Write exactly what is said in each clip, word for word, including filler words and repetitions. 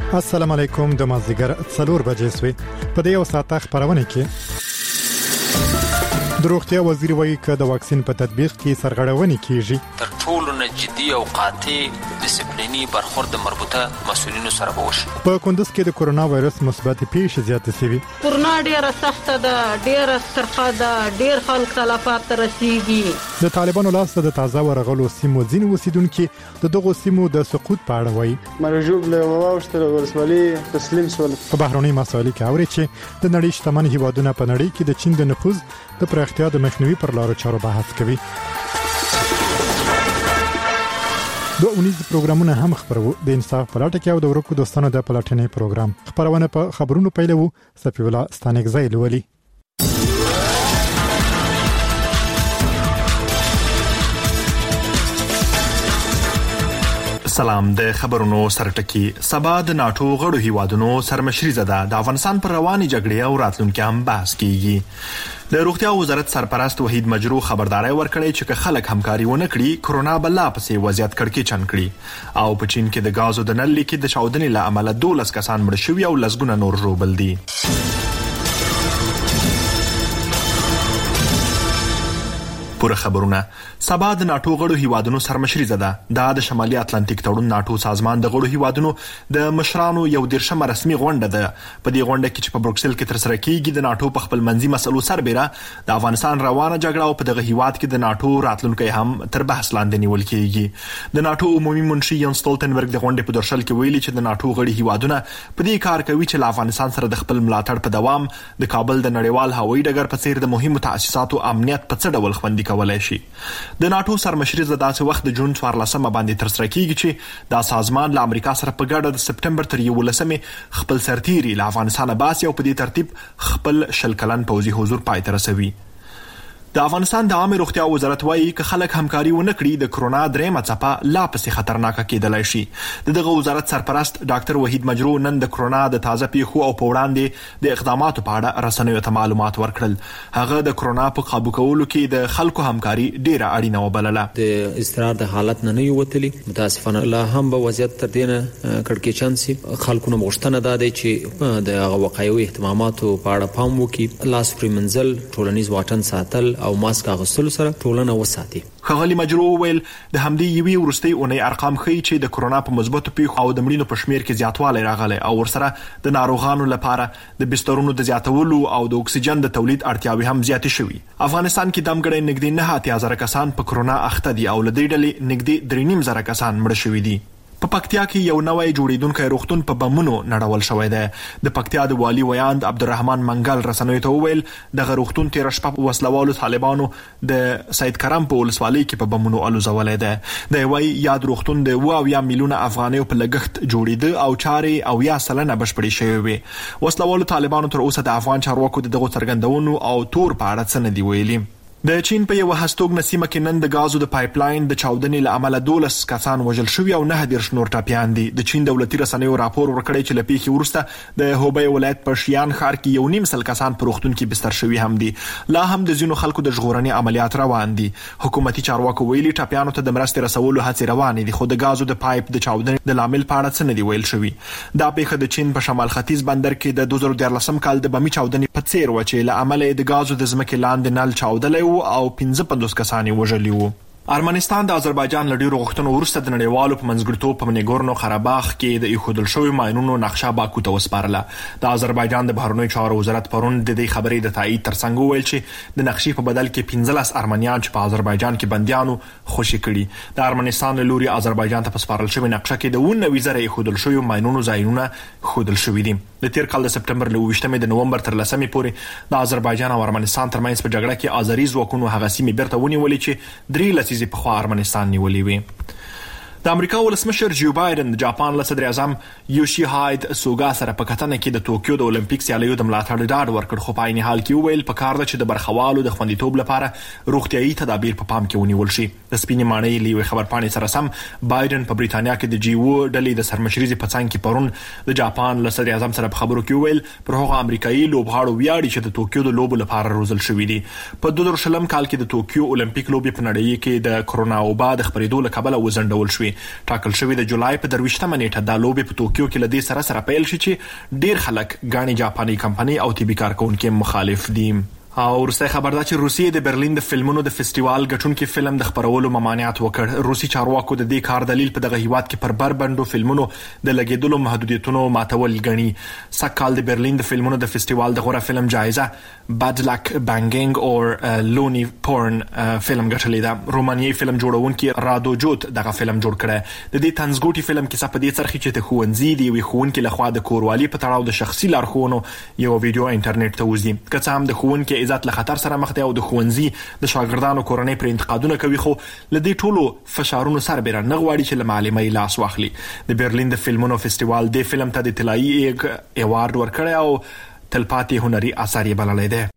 السلام علیکم د مازیګر څلور بجې سوي په دې یو ساعت خبرونه کې د روغتیا وزیر وایي چې د واکسین په تطبیق کې سرغړونې کیږي. تر ټولو نه جدي او قاطع ډیسپلینی برخورد مربوطه مسؤلینو سره وشي. په کندوز کې د کورونا وایرس مثبت پیښې زیاتې شوي. کورونا ډیره سخته ده، ډیره سرخه ده، ډیر خلک تلفات رسیږي. د طالبانو لاسته د تازه ورغلو سیمو ځینې اوسیدونکو د دغو سیمو د سقوط په اړه وایي. مرجوب له واوښتل ورسولي تسلیم شول. په بهرنۍ مسایلو کې اوري چې د نړۍ شتمن هیوادونه په نړۍ کې د چین د نفوذ د پراختیا د مخنیوي پر لارو چارو بحث کوي. دو اونیز پروګرامونه هم خبرو د انصاف په لټه کې او د ورکو دوستانو د پلاتنې پروګرام خبرونه په خبرونو پیلو صفی الله ستانګزای لولي. سلام. د خبرونو سرټکی. سبا د ناتو غړو هیوادونو سرمشري زده د افغانستان پر رواني جګړې او راتلونکو هم بحث کیږي. د روغتیا وزارت سرپرست وحید مجروح خبرداري ورکړی چې خلک همکاري ونه کړي کرونا بل پسې وضعیت کړکېچن کړي او په چین کې د غازو د نل لیکې د چاودنې له امله دولس کسان مړ شوي او لسګونه نور ژوبل دي. پوره خبرونه. سبا د ناتو غړو هیوادونو سرمشري زده د شمالي اتلانتیک تړون ناتو سازمان د غړو هیوادونو د مشرانو یو دیرشمه رسمي غونډه ده. په دې غونډه کې چې په بروکسل کې تر سره کیږي د ناتو په خپل منځي مسلو سربېره د افغانستان روانه جګړه او په دغه هیواد کې د ناتو راتلونکي هم تر بحث لاندې نیول کیږي. د ناتو عمومي منشي یان سټولټنبرګ د غونډې په درشل کې ویلي چې د ناتو غړي هیوادونه په دې کار کوي چې له افغانستان سره د خپل ملاتړ په دوام د کابل د نړیوال هوایي ډګر په څیر د مهمو تاسیساتو امنیت په څه ډول خوندي کولای شي. د ناتو سرمشري زداسې وخت د جون څوارلسمه باندې تر سره کیږي چې دا سازمان له امریکا سره په ګډه د سپټمبر تر یولسمې خپل سرتیري له افغانستان باسي او په دې ترتیب خپل شل کلن پوځي حضور پای ته رسوي. د افغانستان د عامه روغتیا وزارت وایي چې خلک همکاري ونه کړي د کرونا درېمه څپه لا پسې خطرناکه کېدلای شي. دغه وزارت سرپرست ډاکټر وحید مجروح نن د کرونا د تازه پیښو او په وړاندې د اقداماتو په اړه رسنیو ته معلومات ورکړل. هغه د کرونا په قابو کولو کې د خلکو همکاري ډیره اړینه وبلله. د استقرار د حالت نه نه وتلی متاسفانه لا هم به وضعیت تر دینه کړکېچن سي. خلکو نو مغشتنه داده چې د وقایوي اهتماماتو په اړه پام وکړي، لاس پرې منزل، ټولنیز واټن ساتل او ماسک اغوستلو سره ټولنه وساتي. ښاغلي مجروح ویل د همدې یوې وروستۍ اونۍ ارقام ښیي چې د کرونا په مثبتو پیښو او د مړینو په شمیر کې زیاتوالی راغلی او ورسره د ناروغانو لپاره د بسترونو د زیاتولو او د اکسیجن د تولید اړتیاوې هم زیاتې شوي. افغانستان کې دمګړی نږدې نه اتیا زره کسان په کرونا اخته دي او له دې ډلې نږدې درې نیم زره کسان مړه شوي دي. په پکتیا کې یو نوی جوړیدونکی روغتون په بمونو نړول شوی دی. د پکتیا د والي ویاند عبدالرحمن منګل رسنیو ته وویل دغه روغتون تیر شپه وسلوالو طالبانو د سید کرم په ولسوالۍ کې په بمونو الوزولی دی. د وایي یاد روغتون د اوه اویا میلیونه افغانیو په لګښت جوړیده او چارې اویا سلنه بشپړې شوې وې. وسلوالو طالبانو تر اوسه د افغان چارواکو د دغو څرګندونو او تور په اړه څه نه دي ویلي. د چین په یو هستوګنه سیمه کې نن د غازو د پایپ لاین د چاودنې له امله دولس کسان وژل شوي او نه دیرش نور ټپیان دي. د چین دولتي رسنیو راپور ورکړی چې له پیښې وروسته د هوبی ولایت په شیان ښار کې یو نیم سل کسان په روغتون کې بستر شوي هم دي. لا هم د ځینو خلکو د ژغورنې عملیات روان دي. حکومتي چارواکو ویلي ټپیانو ته د مرستې رسولو هڅې روانې دي، خو د غازو د پایپ د چاودنې د لامل په اړه څه نه دي ویل شوي. دا پیښه د چین په شمال ختیځ بندر کې د دوه زره دیارلسم کال د بمي چاودنې په څیر و چې له امله د غازو د ځمکې لاندې نل چاودلی و او پنځه پنځوس کسان وژلي وو. ارمنستان د آذربایجان له ډیرو غوښتنو وروسته د نړیوالو په منځګړیتوب په نګورنو قرهباغ کې د ایښودل شویو ماینونو نقشه باکو ته وسپارله. د آذربایجان د بهرنیو چارو وزارت پرون د دې خبرې د تایید ترڅنګ وویل چې د نقشې په بدل کې پنځلس ارمنیان چې په آذربایجان کې بندیانو خوشي کړي. د ارمنستان له لوري آذربایجان ته په سپارل شوې نقشه کې د اووه نوي زره ایښودل شویو ماینونو ځایونه ښودل شوي دي. د تیر کال د سپټمبر له اوویشتمې د نومبر تر لسمې پورې د آذربایجان او ارمنستان ترمنځ په جګړه کې آذري ځواکونو هغه سیمې بیرته ونیولې چې درې لسیزې پخوا ارمنستان نیولې وي. د امریکا ولسمشر جو بایدن د جاپان له صدر اعظم یوشیهاید سوګا سره په کتنه کې د توکیو د اولمپیک سیالیو د ملاتړ ډاډ ورکړ، خو په عین حال کې ویل په کار ده چې د برخوالو د خوندیتوب لپاره روغتیايي تدابیر په پام کې ونیول شي. د سپینې ماڼۍ لیوي خبرپاڼې سره سم بایدن په بریتانیا کې د جی او ډلې د سرمشري په څنګ کې پرون د جاپان له صدر اعظم سره په خبرو کې ویل پر هغه امریکایي لوبغاړو ویاړي چې د توکیو د لوبو لپاره روزل شوي دي. په دوه زره شلم کال کې د توکیو اولمپیک لوبې په نړۍ کې د کرونا وبا د خپرېدو له کبله وزندول شوې. شوې. ټاکل شوې د جولای په درویشتمه نیټه د لوبې په توکیو کې لدې سره سره پیل شي چې ډیر خلک غاڼي جاپاني کمپنی او طبي کارکونکو مخالف دي. او ورسته خبر ده چې روسیې د برلین د فلمونو د فستیوال ګټونکو فلم د خبرولو ممانعت وکړ. روسي چارواکو د دې کار دلیل په دغه هیواد کې پر بربندو فلمونو د لګیدلو محدودیتونو ماتول غني. سکهال د برلین د فلمونو د فستیوال د غوره فلم جایزه باد لک بانګینګ او لونی پورن فلم ګټلې ده. رومانیایی فلم جوړونکي رادو جوت دغه فلم جوړ کړی. د دې تنزګوټي فلم کې څه په دې څرخي چې د خوونځي دی وی خوونکي لخوا د کوروالي په تړاو د شخصي لارښوونو یو ویډیو انټرنیټ ته وځي. که څه هم د خوونکي عزت له خطر سره مخ دی او د خوونځي د شاګردانو کورنۍ پر انتقادونه کوي، خو لدې ټولو فشارونو سربېره نه غواړي چې له معلمۍ لاس واخلي. د برلین د فلمونو فستیوال د فلم ته د طلایي ایوارډ ورکړی او تلپاتې هنري اثر یې بللی دی.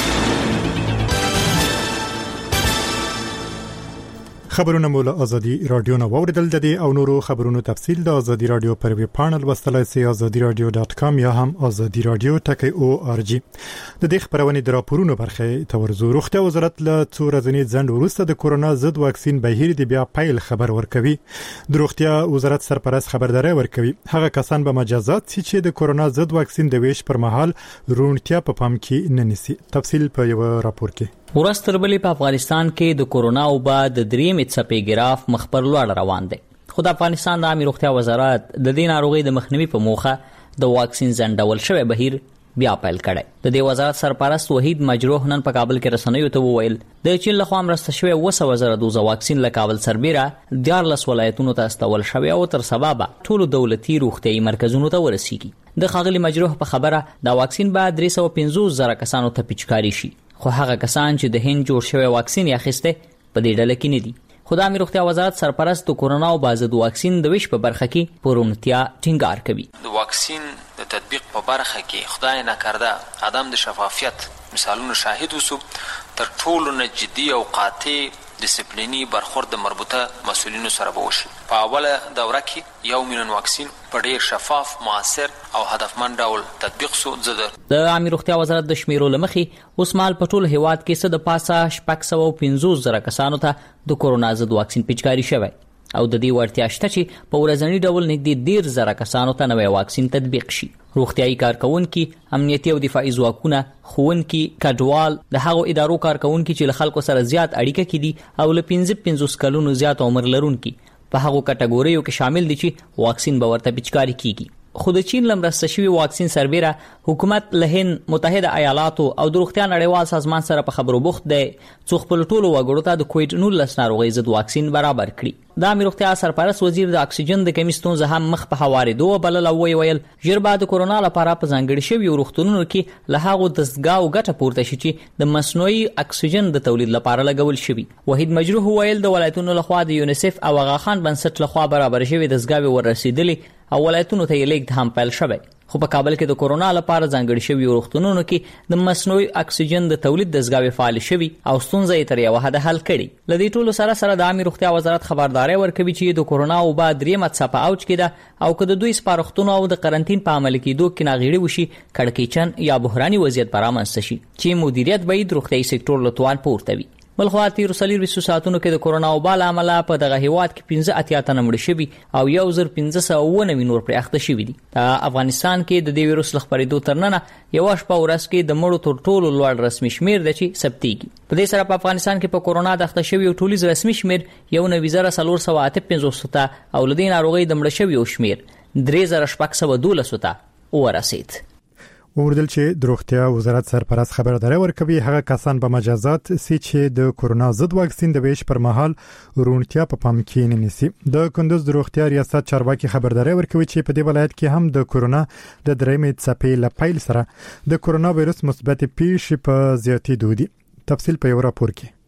خبرونه مول ازادي رادیو نو اوریدل د دې او نورو خبرونو تفصیل د ازادي رادیو پر ویب پاڼل وستلای سي ازادي رادیو ډاټ کام یا هم ازادي رادیو ټکی او ار جی. د دې خبرونه د راپورونو برخه تورزو روغتیا وزارت له څو ورځې ځند وروسته د کورونا ضد واکسین بهیر دی بیا پایل خبر ورکوي. د روغتیا وزارت سرپرست خبرداري ورکوي هغه کسان به مجازات سي چې د کورونا ضد واکسین د ویش پر مهال رونټیا په پام کې نه نیسي. تفصیل په یو راپور کې. ورستربلی په افغانستان کې د کورونا او بعد د دریم څپې ګراف مخبر لوړ روان دی. خو د افغانستان د عامه روغتیا وزارت د دې ناروغي د مخنیوي په موخه د واکسین ځنډول شوی بهیر بیا پیل کړی. د دې وزارت سرپرست وحید مجروح نن په کابل کې رسنیو ته وویل د چین لخوا مرسته شوی وسه وزارت دوزه واکسین له کابل سربېره دیارلس ولایتونو ته استول شوی او تر سبا ټول دولتي روغتيایي مرکزونو ته ورسیږي. د خاغلی مجروح په خبره دا واکسین به درې سوه پنځوس زره کسانو ته پیچکاری شي، خو هغه کسان چې د هند جوړ شوی واکسین یې اخیسته په دې ډله کې نه دي. خدای مې روغتیا وزارت سرپرست د کورونا او بازد واکسین د ویش په برخه کې پرونتیا ټینګار کوي. د واکسین د تطبیق په برخه کې خدای نه کړدا عدم د شفافیت مثالونو شاهد وسو. تر ټولو نه جدي او قاطع ډیسپلینی برخورد د مربوطه مسؤلینو سره وشي. په اوله دوره کې یو میلیون واکسین په ډیر شفاف، موثر او هدفمند ډول تطبیق شو. د عامه روغتیا وزارت د شمیرو لمخې اوس مال په ټول هیواد کې څه د پاسه شپږ سوه پنځوس زره کسانو ته د کورونا ضد واکسین پیچکاری شوی او د دې ورتیا شته چې په ورځنی ډول نږدې ډیر زره کسانو ته نوې واکسین تطبیق شي. روغتيایي کارکونکي، امنیتي او دفاعي ځواکونه، ښوونکي، کډوال، د هغو ادارو کارکونکي چې له خلکو سره زیات اړیکه کې دي او له پنځه پنځوس کلونو زیات عمر لرونکي په هغو کټګوریو کې شامل دي چې واکسین به ورته پیچکاري کیږي. خو د چین لمرسته شوی واکسین سربېره حکومت له هند، متحده ایالاتو او د روغتیا نړیوال سازمان سره په خبرو بوخت دی څو خپل ټولو وګړو ته د کووډ نولس ناروغۍ ضد واکسین برابر کړي. د عامه روغتیا سرپرست وزیر د اکسیجن د کمی ستونزه هم مخ په هوارېدو بلل او ویل ژر به د کورونا لپاره په ځانګړي شویو روغتونونو کې له هغو دستګاو ګټه پورته شي چې د مصنوعي اکسیجن د تولید لپاره لګول شوي. وحید مجروح ویل د ولایتونو لخوا د یونیسف او آغا خان بنسټ لخوا برابر شوي دستګاوې وررسېدلې او ولایتونو ته یې لیږد هم پیل شوی. خو په کابل کې د کورونا لپاره ځانګړي شوي روغتونونو کې د مصنوعي اکسیجن د تولید دستګاوې فعال شوي او ستونزه یې تر یوه حده حل کړي. له دې ټولو سره سره د عامه روغتیا وزارت خبرداری ورکوي چې د کورونا او بعد دریمه څپه اوج کې ده او که د دوی سپارښتنو او د قرنټین په عمل کېدو کې ناغېړي وشي کړکېچن یا بحراني وضعیت به رامنځته شي چې مدیریت به یې د روغتیایي سکتور له توان پورته وي. بلخوا تیرو څلوېښتو ساعتونو کې د کورونا وبا له امله په دغه هیواد کې پنځه اتیا تنه مړه شوي او یو زر پنځه سوه اووه نوي نور پرې اخته شوي دي. په افغانستان کې د دې ویروس له خپرېدو تر ننه یوه شپه ورځ کې د مړو تر ټولو لوړ رسمي شمېر دی چې ثبتېږي. په دې سره په افغانستان کې په کورونا د اخته شویو ټولیز رسمي شمېر یو نوي زره څلور سوه اته پنځوس ته او له دې ناروغۍ د مړه شویو شمېر درې زره شپږ سوه دولسو ته ورسېد. وردل چې د روغتیا وزارت سرپرست خبرداری ورکوي هغه کسان به مجازات سي چې د کورونا ضد واکسین د ویش پر مهال رونټیا په پام کې نه نیسي. د کندوز د روغتیا ریاست چارواکي خبرداری ورکوي چې په دې ولایت کې هم د کورونا د درېمې څپې له پیل سره د کورونا وایرس مثبت پیښې په زیاتېدو دي. تفصیل په یو راپور کې.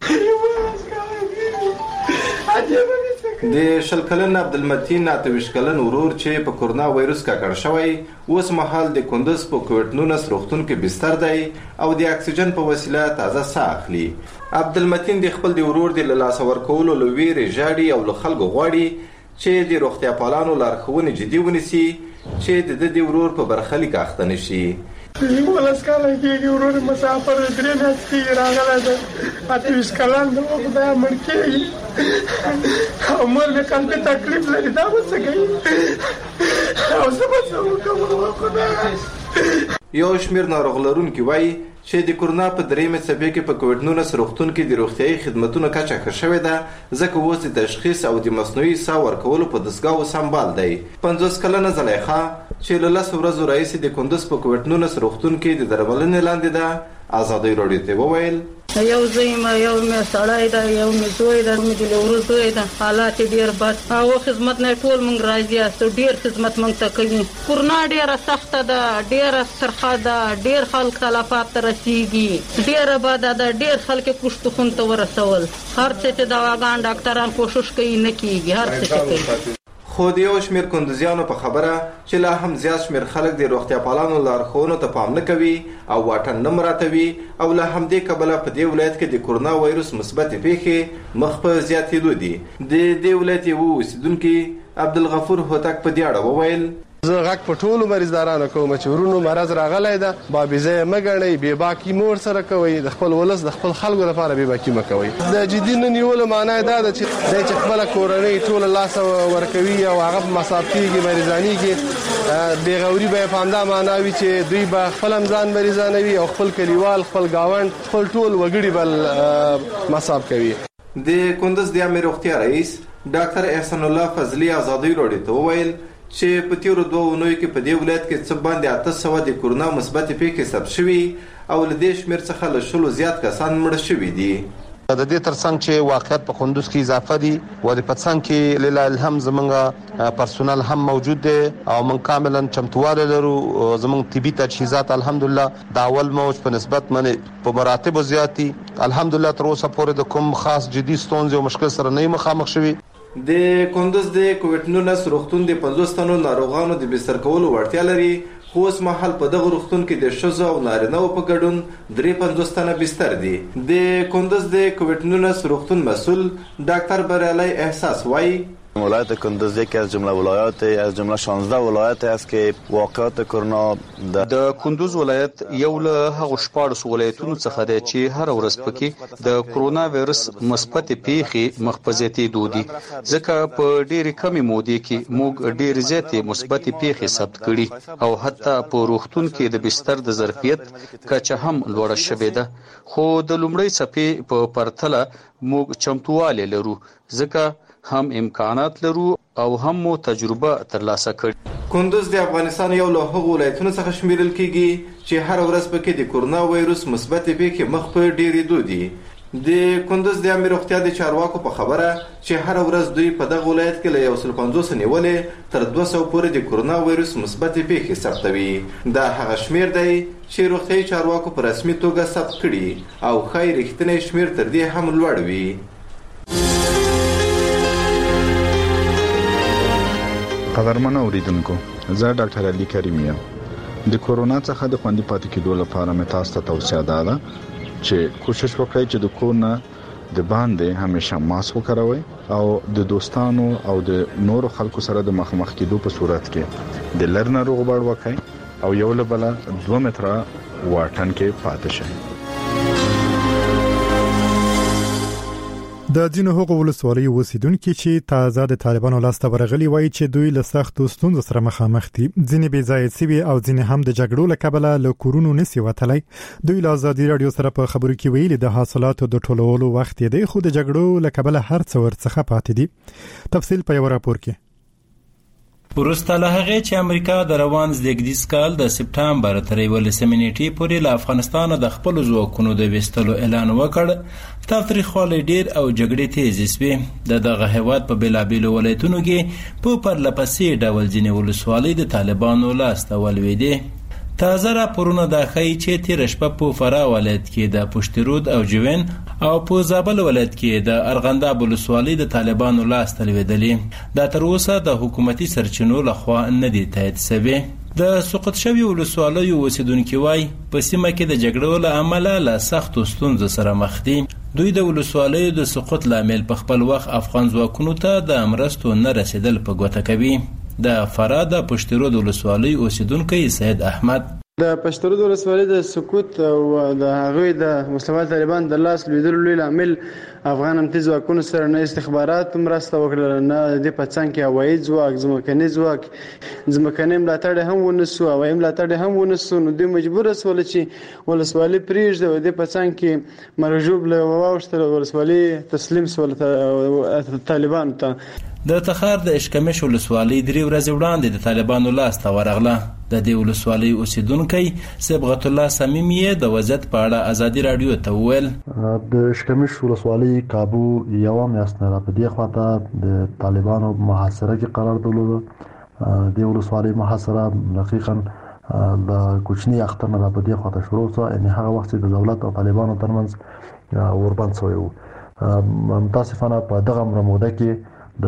د شل کلن عبدالمتین اتویش کلن ورور چې په کورونا وایرس ککړ شوی اوس مهال د کندوز په کووډ نولس روغتون کې بستر دی او د اکسیجن په وسیله تازه ساه اخلي. عبدالمتین د خپل د ورور د لاسه ورکولو له ویرې ژاړي او له خلکو غواړي چې د روغتیا پالانو لارښوونې جدي ونیسي چې د د ورور په برخلیک اخته نشي. ولس کاله کېږي ورور مسافر درې میاشتې کېږي راغلی ده اته ویشت کلن ده خدایه مړ کېږي او مور مې قلبي تکلیف لري دا به څه کوي او زه به څه وکړم خدایه. یو شمېر ناروغ لرونکي وایي چې د کورونا په درېیمه څپې کې په کووډ نولس روغتون کې د روغتیایي خدمتونو کچه ښه شوې ده، ځکه اوس د تشخیص او د مصنوعي ساه ورکولو په دستګاو سمبال دی. پنځوس کلنه زلیخا چې له لسو ورځو راهیسې د کندوز په کووډ نولس روغتون کې د درملنې لاندې ده، ازادۍ راډیو ته وویل یو زوی ما یو مې سړی ده یو مې زوی ده مې د ورو زوی ده حالات ډېر بد او خدمت نه ټول موږ راځي استو ډېر خدمت موږ ته کوي. کورونا ډېره سخته ده، ډېره سرخه ده، ډېر خلک تلفات ته رسیږي، ډېره بده ده، ډېر خلک پښتون ته ورسول. هر څه چې دواګان ډاکټران کوشش کوي نه کیږي، هر څه کوي. خو د یو شمېر کندوزیانو په خبره چې لا هم زیات شمېر خلک د روغتیا پالانو لارښوونو ته پام نه کوي او واټن نه مراعاتوي او له همدې کبله په دې ولایت کې د کورونا وایرس مثبتې پیښې مخ په زیاتېدو دي. د دې ولایت یو اوسېدونکي عبدالغفور هوتک په دې اړه وویل زه غږ په ټولو مریضدارانو کوم چې ورونو مرض راغلی ده، بابیزه یې مه ګڼئ، بېباکي مور سره کوئ، د خپل ولس د خپل خلکو لپاره بېباکي مه کوئ. د جدي نه نیولو معنا یې دا ده چې دی چې خپله کورنۍ ټوله لاسه ورکوي او هغه په مصاب کېږي مریضانېږي، بېغوري به یې په همدا معنا وي چې دوی به خپل هم ځان مریضانوي او خپل کلیوال، خپل ګاونډ، خپل ټول وګړي به مصاب کوي. د کندوز د عامې روغتیا رئیس ډاکټر احسان الله فضلي ازادۍ راډیو ته وویل چې په تیرو دوه اونیو کې په دې ولایت کې څه باندې اته سوه د کورونا مثبتې پیښې ثبت شوي او له دې شمېر څخه له شلو زیات کسان مړه شوي دي. د دې ترڅنګ چې واقعیت په کندوز کې اضافه دي و د پڅنګ کې لله الحمد زمونږ پرسونل هم موجود دي او موږ کاملا چمتواله لرو. زمونږ طبي تجهیزات الحمدلله د اول موج په نسبت باندې په مراتب زیات دي الحمدلله. تر اوسه پورې د کوم خاص جدي ستونزې او مشکل سره نه مخامخ شوي. د کندوز د کووډ نولس روغتون د پنځوس تنو ناروغانو د بستر کولو وړتیا لري، خو اوس مهال په دغه روغتون کې د ښځو او نارینه‌و په ګډون درې پنځوس تنه بستر دي. د کندوز د کووډ نولس روغتون مسئول ډاکټر بریالی احساس وایي ولایت کندوز یکی از جمله ولایات از جمله شانزده ولایت است که واقعات کرونا د کندوز ولایت یو له هغو شپاړسو ولایتونو څخه دی چې هر ورځ پکې د کرونا وایرس مثبت پیښې مخ په زیاتېدو دي، ځکه په ډېرې کمې مودې کې موږ ډېرې زیاتې مثبت پیښې ثبت کړي او حتی په روغتون کې د بستر د ظرفیت کچه هم لوړه شوې ده. خو د لومړۍ څپې په پرتله موږ چمتوالی لرو، ځکه هم امکانات لرو او هم مو تجربه ترلاسه کړې. کندوز د افغانستان یو له هغو ولایتونو څخه شمیرل کیږي چې هر ورځ پکې د کورونا وایرس مثبت پیښې مخ په ډېرېدو دي. د کندوز د عامې روغتیا د چارواکو په خبره چې هر ورځ دوی په دغه ولایت کې له یو سل پنځوس نیولې تر دوه سوه پورې د کورونا وایرس مثبت پیښې ثبتوي. دا هغه شمیر دی چې روغتیایي چارواکو په رسمي توګه ثبت کړي او ښایي رښتینی شمیر تر دې هم لوړ وي. قدرمن اوریدونکو، زه ډاکټر علي کریم یم. د کورونا څخه د خوندي پاتې کېدو لپاره مې تاسو ته توصیه ده چې کوشش وکړئ چې د کور نه د باندې همیشه ماسک وکاروئ او د دوستانو او د نورو خلکو سره د مخامخ کېدو په صورت کې د لر ناروغ بار وکړئ او یو له بله دوه متره واټن کې پاتې شئ. د ځینو هغو ولسوالیو اوسیدونکي چې تازه د طالبانو لاسته ورغلي وایي چې دوی له سختو ستونزو سره مخامخ دي. ځینې بې ځایه سوي او ځینې هم د جګړو له کبله له کورونو نشي وتلی. دوی له ازادي راډیو سره په خبرو کې ویلي د حاصلاتو د ټولولو وخت دی، خو د جګړو له کبله هر څه ورڅخه پاتې دي. تفصیل په یو راپور کې. وروسته له هغې چې امریکا د روان زېږدیز کال د سپټمبر تر یولسمې نیټې پورې له افغانستانه د خپلو ځواکونو د ویستلو اعلان وکړ، تاوتریخوالی ډېر او جګړې تیزې سوې. د دغه هېواد په بېلابېلو ولایتونو کې په پرلهپسې ډول ځینې ولسوالۍ د طالبانو لاسته ولوېدې. تازه راپورونه دا ښیي چې تېره شپه په فراه ولایت کې د پشترود او جوین او په زابل ولایت کې د ارغنداب ولسوالۍ د طالبانو لاسته لوېدلې. دا تر اوسه د حکومتي سرچینو لخوا نه دي تایید شوي. د سقوط شوي ولسوالیو اوسیدونکي وایي په سیمه کې د جګړو له امله له سختو ستونزو سره مخ دي. دوی د ولسوالیو د سقوط لامل په خپل وخت افغان ځواکونو ته د مرستو نه رسیدل په ګوته کوي. د فراه د پشترود ولسوالۍ اوسیدونکی سید احمد د پشترود ولسوالۍ د سقوط او د هغوی د مسلمان طالبان د لاس لویدلو لوی لامل افغان امنیتي ځواکونو سره نه استخبارات مرسته وکړه، نه د پڅنګ کې هوایي ځواک، ځمکني ځواک، ځمکني ملاتړ هم ونسو، هوایي ملاتړ هم ونسو. نو دوی مجبور شول چې ولسوالۍ پرېږدي او د پڅنګ کې مرجوب له واوښتل، ولسوالۍ تسلیم شول طالبانو ته. د تخار د اشکمش ولسوالۍ درې ورځې وړاندې د طالبانو لاس ته ورغله. د دې ولسوالۍ اوسیدونکی صبغت الله صمیمی د وضعیت په اړه ازادي رادیو ته وویل. د اشکمش ولسوالۍ کابو یو میاشت نه په دې خواته د طالبانو محاصره کې قرار درلود. د ولسوالۍ محاصره دقیقاً د کوچني اختر نه په دې خواته شروع شو، یعنی هغه وخت د دولت او طالبانو ترمنځ اوربند شوی و. متاسفانه په دغه موده کې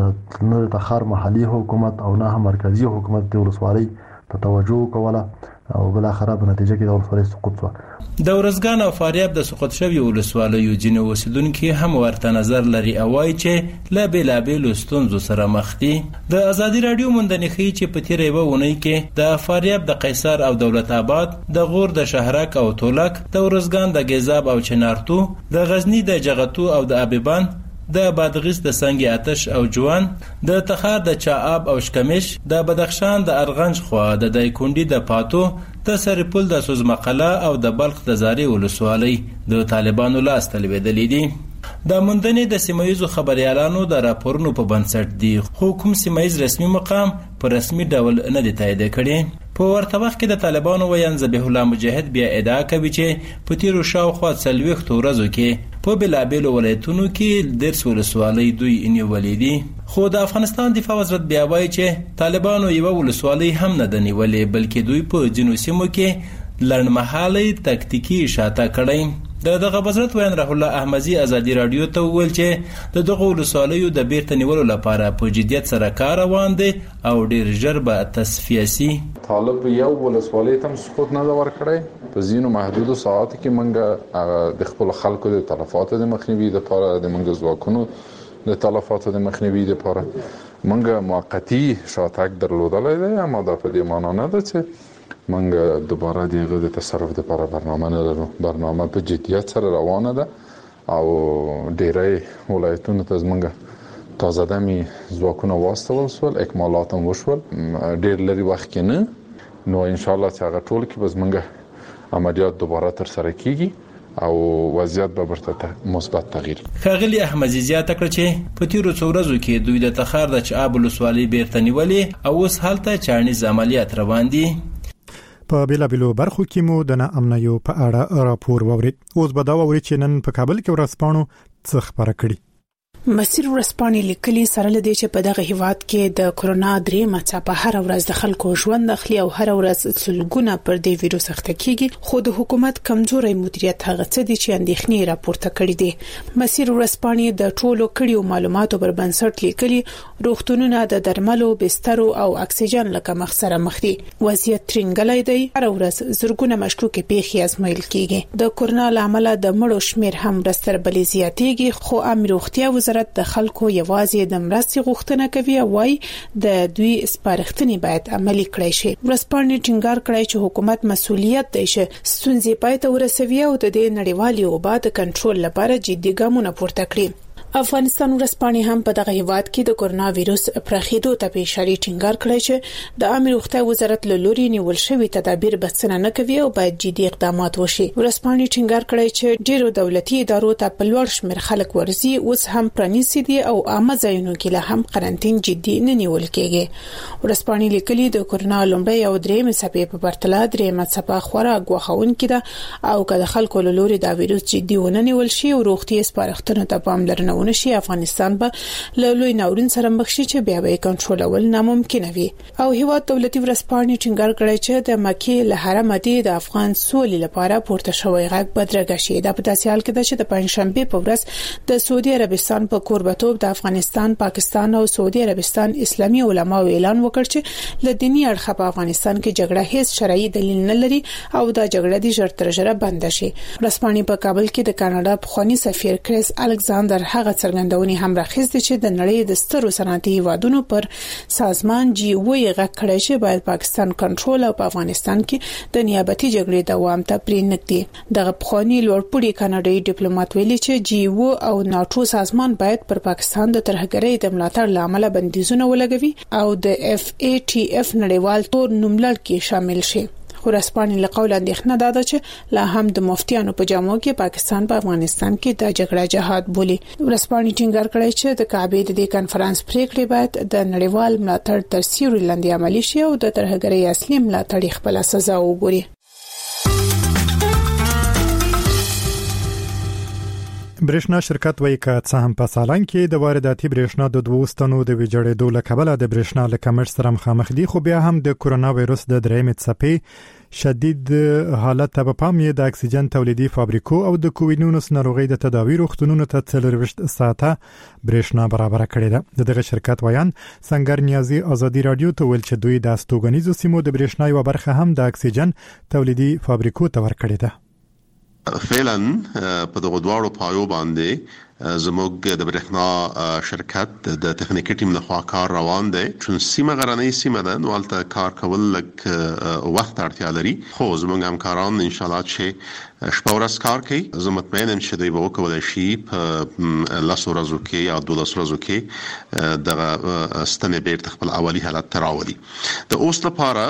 د نه تخار محلي حکومت او نه مرکزی حکومت د ولسوالۍ ته توجه کوله او بل اخره په نتیجه کې د ولسوالۍ سقوط شو. د ورزګان او فاریاب د سقوط شوی ولسوالیو ځینې اوسیدونکي هم ورته نظر لري او وايي چې لا بېلابېلو ستونزو سره مخ دي. د ازادي رادیو موندنې ښیي چې په تېره یوه اونۍ کې د فاریاب د قیصر او دولت آباد، د غور د شهرک او تولک، د ورزګان د ګیزاب او چنارتو، د غزنی د جغتو او د ابيبان، د بادغیس د سنگ آتش او جوان، د تخار د چااب او شکمش، د بدخشان د ارغنج خوا، د دایکونډي د پاتو، د سرپل د سوزمقله او د بلخ د زاري ولسوالۍ د طالبانو لاس ته لوېدلې دي. د موندنې د سیمایزو خبريالانو د راپورونو په بنسټ دي، خو کوم سیمایز رسمي مقام په رسمي ډول نه دی تایید کړی. په ورته وخت کې د طالبانو ویان ذبیح الله مجاهد بیا ادعا کوي چې په تیرو شاوخوا څلوېښتو ورځو کې په بېلابېلو ولایتونو کې درس ولسوالۍ دوی نیولې دي. خو د افغانستان دفاع وزارت بیا وایي چې طالبانو یوه ولسوالۍ هم نه ده نیولې، بلکې دوی په ځینو سیمو کې لنډمهالۍ تکتیکي شاته کړی. د دغه وزارت ویان رحم الله احمدی ازادي رادیو ته وویل چې د دغه ولسوالیو د بیرته نیولو لپاره په جدیت سره کار روان دی او ډیر ژر به تصفیه شي. طالب یو ولسوالۍ ته سقوط نه دا ورکړی، په ځینو محدودو ساعاتو کې موږ د خپل خلکو د تلفاتو د مخنیوي لپاره د موږ ځواکونو د تلفاتو د مخنیوي لپاره موږ موقتی شاتګ درلودلی دی، اما دا په دې معنا نه ده چې موږ دوباره دغه د تصرف لپاره برنامه نه لرو. برنامه په جدیت سره روانه ده او ډیری ولایتونو ته موږ تازه دمي ځواکونه واستول شول، اکمالات هم وشول، ډیر لري وخت کې نه. نو ان شاء الله چې هغه ټول کې بس موږ عملیات دوباره تر سره کیږي او وضعیت به ورته مثبت تغییر. ښاغلي احمدزي زیاته کړه چې په تیرو څو ورځو کې دوی د تخار د چاب ولسوالۍ بیرته نیولې او اوس هلته چاڼیز عملیات روان دي. په بیلابیلو برخو کې مو د ناامنیو په اړه راپور واورید. اوس به دا واورئ چې نن په کابل کې ورځپاڼو څه خبره کړي. مسیر ورځپاڼې لیکلي سره لدی چې په دغه هیواد کې د کورونا درې مڅاپه هر ورځ د خلکو ژوند اخلي او هر ورځ سلګونه پر دې ویروس اخته کیږي، خو د حکومت کمزوري مدیریت هغه څه دي چې اندېښنې راپورته کړي دي. مسیر ورځپاڼې د ټولو کړيو معلوماتو پر بنسټ لیکلي روغتونونه د درملو، بسترو او اکسیجن لکه مخ سره مخ دي. وضعیت ترنګلای دی، هر ورځ زرګونه مشکوکې پیښې ازمایل کیږي. د کورونا لامل د مړو شمیر هم رستر بلې زیاتېږي، خو امر روغتیا وزارت د خلکو یوازې د مرستې غوښتنه کوي او وايي د دوی سپارښتنې باید عملي کړای شي. ورځپاڼې ټینګار کړی چې حکومت مسؤلیت دی چې ستونزې پای ته ورسوي او د دې نړیوالې وبا د کنټرول لپاره جدي ګامونه پورته کړي. افغانستان ورځپاڼې هم په دغه هیواد کې د کورونا وایروس پراخېدو ته په اشاره ټینګار کړی چې د عامه روغتیا وزارت له لوري نیول شوی تدابیر بسنه نه کوي او باید جدي اقدامات وشي. ورځپاڼې ټینګار کړی چې ډیرو دولتي ادارو ته په لوړ شمیر خلک ورزي اوس هم پرانیسي دي او عامه ځایونو کې له هم قرنټین جدي نه نیول کېږي. ورځپاڼې لیکلي د کورونا لومړی او درېمې څپې په پرتله درېمه څپه خورا غوښونکې ده او که د خلکو له لوري دا وایروس جدي ونه نیول شي او روغتي سپارښتنو ته پاملرنه نشي، افغانستان به له لوی ناورین سره مخ شي چې بیا به کنټرولول ناممکن وي. او هیواد دولتي ورځپاڼې ټینګار کړی چې د مکې له حرم دی د افغان سولې لپاره پورته شوی غږ بدرګه شي. دا په داسې حال کې ده چې د پنځشنبه په ورځ د سعودي عربستان په کوربتوب د افغانستان، پاکستان او سعودي عربستان اسلامي علماو اعلان وکړ چې له دینی اړخه په افغانستان کې جګړه هیڅ شرعي دلیل نه لري او دا جګړه د ژر تر ژره بند شي. ورځپاڼې په کابل کې د کاناډا پخوانی سفیر کریس الکساندر هغه څرګندونې هم راخېستې چې د نړۍ د سترو صنعتي هیوادونو پر سازمان جی او غږ کړی چې باید پاکستان کنټرول او په افغانستان کې د نیابتي جګړې دوام ته پرېنږدي. دغه پخوانی لوړپوړي کاناډایي ډیپلوماټ ویلي چې جی او او ناتو سازمان باید پر پاکستان د ترهګرۍ د ملاتړ لامل بندیزونه ولګوي او د اف ای ټی اف نړیوال تور نوملړ کې شامل شي. ورسپانې له قوله اندېښنه ده چې لا هم د مفتیانو په جامو کې پاکستان په افغانستان کې د جګړه جهاد بولي. ورسپانې ټینګار کړی چې د کعبې د دې کانفرنس پریکړې باید د نړیوال ملاتړ تر سیوري لاندې عملي شي او د ترهګرۍ اصلي ملاتړ خپل سزا وګوري. برېښنا شرکت وایي چې څه هم په سالنګ کې د وارداتي برېښنا د دوه ستنو د ویجاړېدو له کبله د برېښنا له کمښت سره مخامخ دي، خو بیا هم د کورونا وایروس د درېمې څپې شدید حالت ته په پام یې د اکسیجن تولیدي فابریکو او د کووډ نولس ناروغۍ د تداوی روغتونونو ته څلورویشت ساعته برېښنا برابر کړې ده. دغه شرکت وایان سنگر نیازي ازادي رادیو ته ویل چې دوی د استوګنیزو سیمو د برېښنا یو برخه هم د اکسیجن تولیدي فابریکو ته ورکړې ده. فعلا په دغه دواړو پایو باندې زموږ د برېښنا شرکت د تخنیکی ټیم لخوا کار روان دی، چون سیمه غرنۍ سیمه ده نو البته کار کول لک وخت اړتیا لري، خو زموږ همکاران ان شاء الله چې شپه ورځ کار کوي. زه مطمئن یم چې دوی به وکولای شي په لس ورځو کې یا دولس ورځو کې دغه ستنې بیرته خپل اولي حالت ته راولي. د اوس لپاره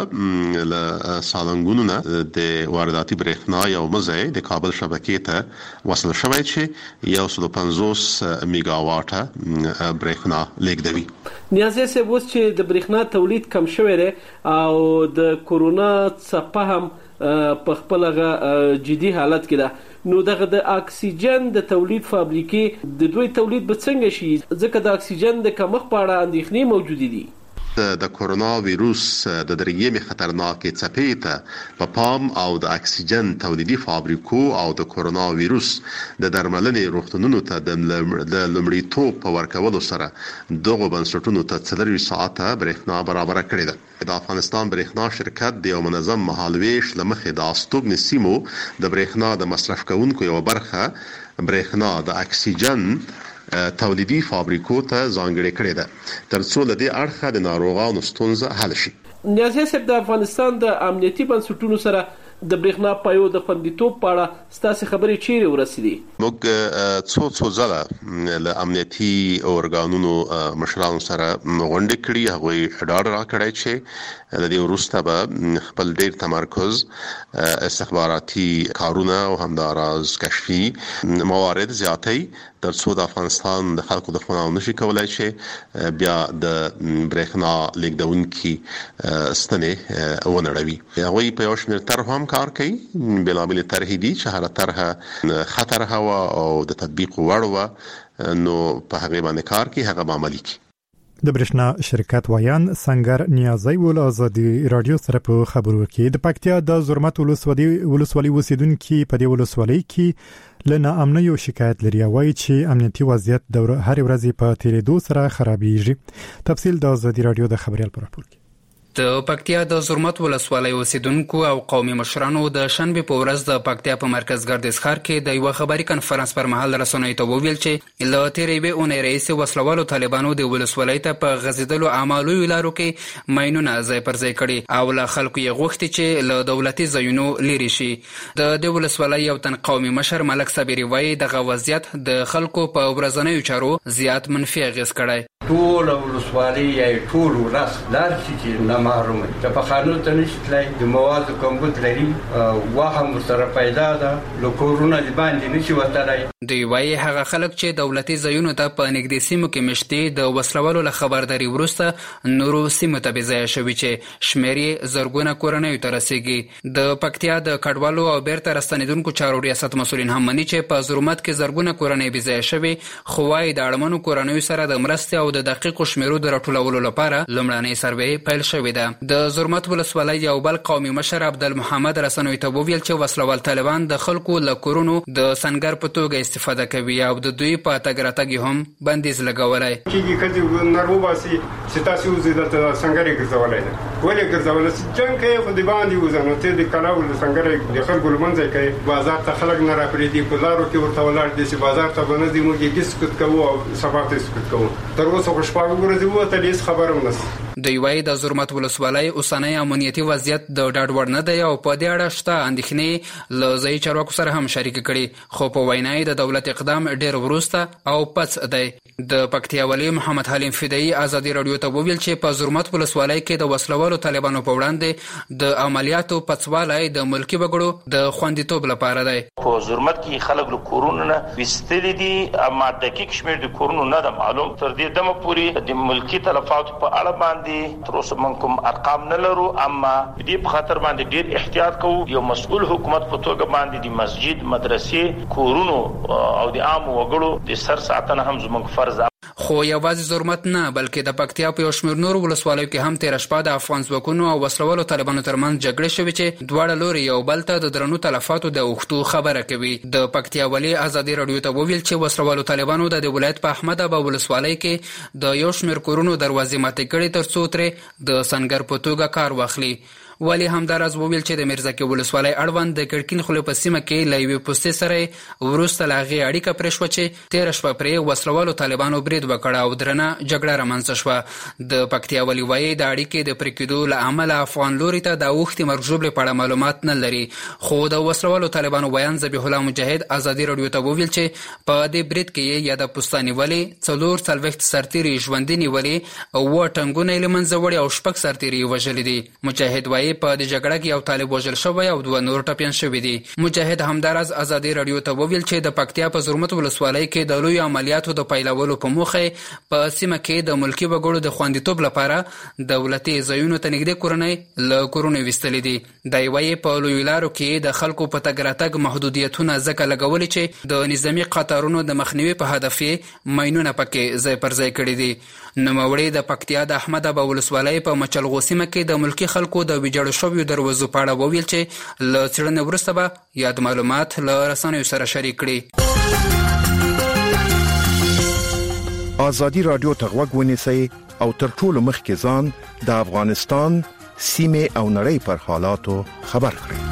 له سالنګونو نه د وارداتي برېښنا یو مزه د کابل شبکې ته وصل شوی چې یو سل پنځوس میگا واټه برېښنا لیږدوي. نیازي سه وس چې د برېښنا تولید کم شوی دی او د کورونا څپه هم په خپل جدي حالت کې ده، نو دغه د اکسیجن د تولید فابریکې د دوی تولید به څنګه شي، ځکه د اکسیجن د کمښت په اړه اندېښنې موجودې دي. د کورونا وایروس د درېیمې خطرناکې څپې ته په پام او د اکسیجن تولیدي فابریکو او د کورونا وایروس د درملنې روغتونونو ته د لومړیتوب په ورکولو سره دغه بنسټونو ته څلورویشت ساعته برېښنا برابر کړې ده. د افغانستان برېښنا شرکت د یو منظم مهالویش لمخې د استوګنې سیمو د برېښنا د مصرف کوونکو یو برخه برېښنا د اکسیجن تولیدي فابریکو ته ځانګړې کړې ده ترڅو له دې اړخه د ناروغانو ستونزه حل شي. نیازي صاحب د افغانستان د امنیتي بنسټونو سره د برېښنا پایو د خوندیتوب په اړه ستاسو خبرې چیرې ورسېدې؟ موږ څو څو ځله له امنیتي اورګانونو مشرانو سره غونډې کړې، هغوی ډاډ راکړی چې د دې وروسته به خپل ډېر تمرکز استخباراتي کارونه او همداراز کشفي موارد زیاتوي ترڅو د افغانستان د خلکو د خونه نشي کولای چې بیا د برېښنا لیږدونکي ستنې ونړوي. هغوی په یو شمېر طرحو هم کار کوي، بېلابېلې طرحې دي چې هره طرحه ښه طرحه وه او د تطبیق وړ وه، نو په هغې باندې کار کوي، هغه به عملي کړي. د برېښنا شرکت وایان سنگر نیازي ول ازادي رادیو سره په خبرو کې د پکتیا د زرمت ولسوالۍ ولسوالۍ اوسیدونکو په دې ولسوالۍ کې لنه امنیو شکایت لري، وایي چې امنیتي وضعیت د هر ورځې په تیریدو سره خرابېږي. تفصیل د ازادي رادیو د خبريال پر راپور کې. د پکتیا د زرمت ولسوالۍ اوسیدونکو او قومي مشرانو د شنبې په ورځ د پکتیا په مرکز ګردیز ښار کې د یو خبري کنفرانس پر مهال رسنیو ته وویل چې له تیرې به اونۍ رئیس وسلوالو طالبانو د ولسوالۍ ته په غزیدلو اعمالو لارو کې ماینونه ځای پر ځای کړي او له خلکو یې غوښتي چې له دولتي ځایونو لري شي. د د ولسوالۍ یو تن قومي مشر ملک صابری وایي دغه وضعیت د خلکو په ورځنیو چارو زیات منفي اغېز کړی. ټول ولسوالۍ یې ټول ورځ لار چې نه معلومه ده، په خانو ته نشي تلای، د موادو کمبود لري، وهم سره پیدا ده، له کورونه د باندې نشي وتلای. دوی وایي هغه خلک چې دولتي ځایونو ته په نږدې سیمو کې مشتي د وسلوالو له خبرداري وروسته نورو سیمو ته بېځایه شوي چې شمېر یې زرګونه کورنیو ته رسیږي. د پکتیا د کډوالو او بیرته راستنېدونکو چارو ریاست مسؤلین هم مني چې په زرمت کې زرګونه کورنۍ بېځایه شوي، خو وایي د اړمنو کورنیو سره د مرستې او د دقیقو شمیرو د راټولولو لپاره لومړنۍ سروې پیل شوې ده. د زرمت ولسوالۍ یو بل قومي مشر عبدالمحمد رسنوي ته وویل چې وسلوال طالبان د خلکو له کورونو د سنگر په توګه استفاده کوي او د دوی په تګ راتګ هم بندیز لګولی. کېږي ښځې نر وباسي چې تاسې وځئ دلته سنګرې ګرځولی ده. ولې ګرځولی چې جنګ کوي خو د باندې وځه نو ته د کلاو د سنګرې د خلکو لمنځه کوي. بازار ته خلک نه راپرېږدي په لارو کې ورته ولاړ دي چې بازار ته به نه ځي موږ یې سکوت کوو او سبا ته سکوت کوو. تر اوسه خو شپږ ورځې ووتلې هېڅ خبره هم نشته. دوی وایي د زرمت ولسوالۍ اوسنی امنیتي وضعیت د ډاډ وړ نه دی او په دې اړه شته اندېښنې له ځایي چارواکو سره هم شریکې کړي، خو په وینا یې د دولت اقدام ډېر وروسته او پڅ دی. د پکتیا والي محمد حلیم فدایي ازادي راډیو ته وویل چې په زرمت ولسوالۍ کې د وسلوالو طالبانو په وړاندې د عملیاتو پڅوالی د ملکي وګړو د خوندیتوب لپاره دی. په زرمت کې خلک له کورونو نه ویستلي دي، اما دقیق شمېر د کورونو نه ده معلوم. تر دې دمه پورې د ملکي تلفاتو په اړه باندې تر اوسه موږ کوم ارقام نه لرو، اما دې په خاطر باندې ډېر احتیاط کوو. یو مسؤل حکومت په توګه باندې د مسجد، مدرسې، کورونو او د عامو وګړو د سر ساتنه هم زموږ فرض ده. خو یوازې زرمت نه بلکې د پکتیا په یو شمېر نورو ولسوالیو کې هم تېره شپه د افغان ځواکونو او وسلوالو طالبانو ترمنځ جګړې شوې چې دواړه لوري یو بل ته د درنو تلفاتو د اوښتو خبره کوي. د پکتیا والي ازادي راډیو ته وویل چې وسلوالو طالبانو د دې ولایت په احمد ابا ولسوالۍ کې د یو شمېر کورونو دروازې ماتې کړې تر څو ترې د سنګر په توګه کار واخلي. والی همداراز وویل چې د میرزکه ولسوالۍ اړوند د کړکین خولې په سیمه کې له یوې پوستې سره وروسته له هغې اړیکه پرې شوه چې تېره شپه پرې وسلوالو طالبانو برید وکړ او درنه جګړه رامنځته شوه. د پکتیا والي وایي د اړیکې د پرې کېدو له امله افغان لوري ته د اوښتې مرګ ژوبلې په اړه معلومات نه لري، خو د وسلوالو طالبانو ویان ذبیح الله مجاهد ازادي راډیو ته وویل چې په دې برید کې یې یا د پوسته نیولې، څلور څلوېښت سرتېري ژوندي نیولې، اووه ټنګونه یې له منځه وړي او شپږ سرتېري یې وژلي دي. مجاهد وایي په دې جګړه یو طالب وژل شوی او دوه نور ټپیان شوي دي. مجاهد همداراز ازادي راډیو ته وویل چې د پکتیا په زرمت ولسوالۍ کې د لویو عملیاتو د پیلولو په موخه په سیمه کې د ملکي وګړو د خوندیتوب لپاره دولتي ځایونو ته نږدې کورنۍ له کورونو ویستلي دي. دی وایي په لویو لارو کې د خلکو په تګ راتګ محدودیتونه ځکه لګولي چې د نظامي قطارونو د مخنیوي په هدف یې ماینونه پکې ځای پر ځای کړي دي. نوموړي د پکتیا د احمد ابا ولسوالۍ په مچلغو سیمه کې د ملکي خلکو د ویجاړو شویو دروازو په اړه وویل چې له څېړنې وروسته به یاد معلومات له رسنیو سره شریک کړي. ازادي راډیو ته غوږ ونیسئ او تر ټولو مخکې ځان د افغانستان سیمې او نړۍ پر حالاتو خبر کړئ.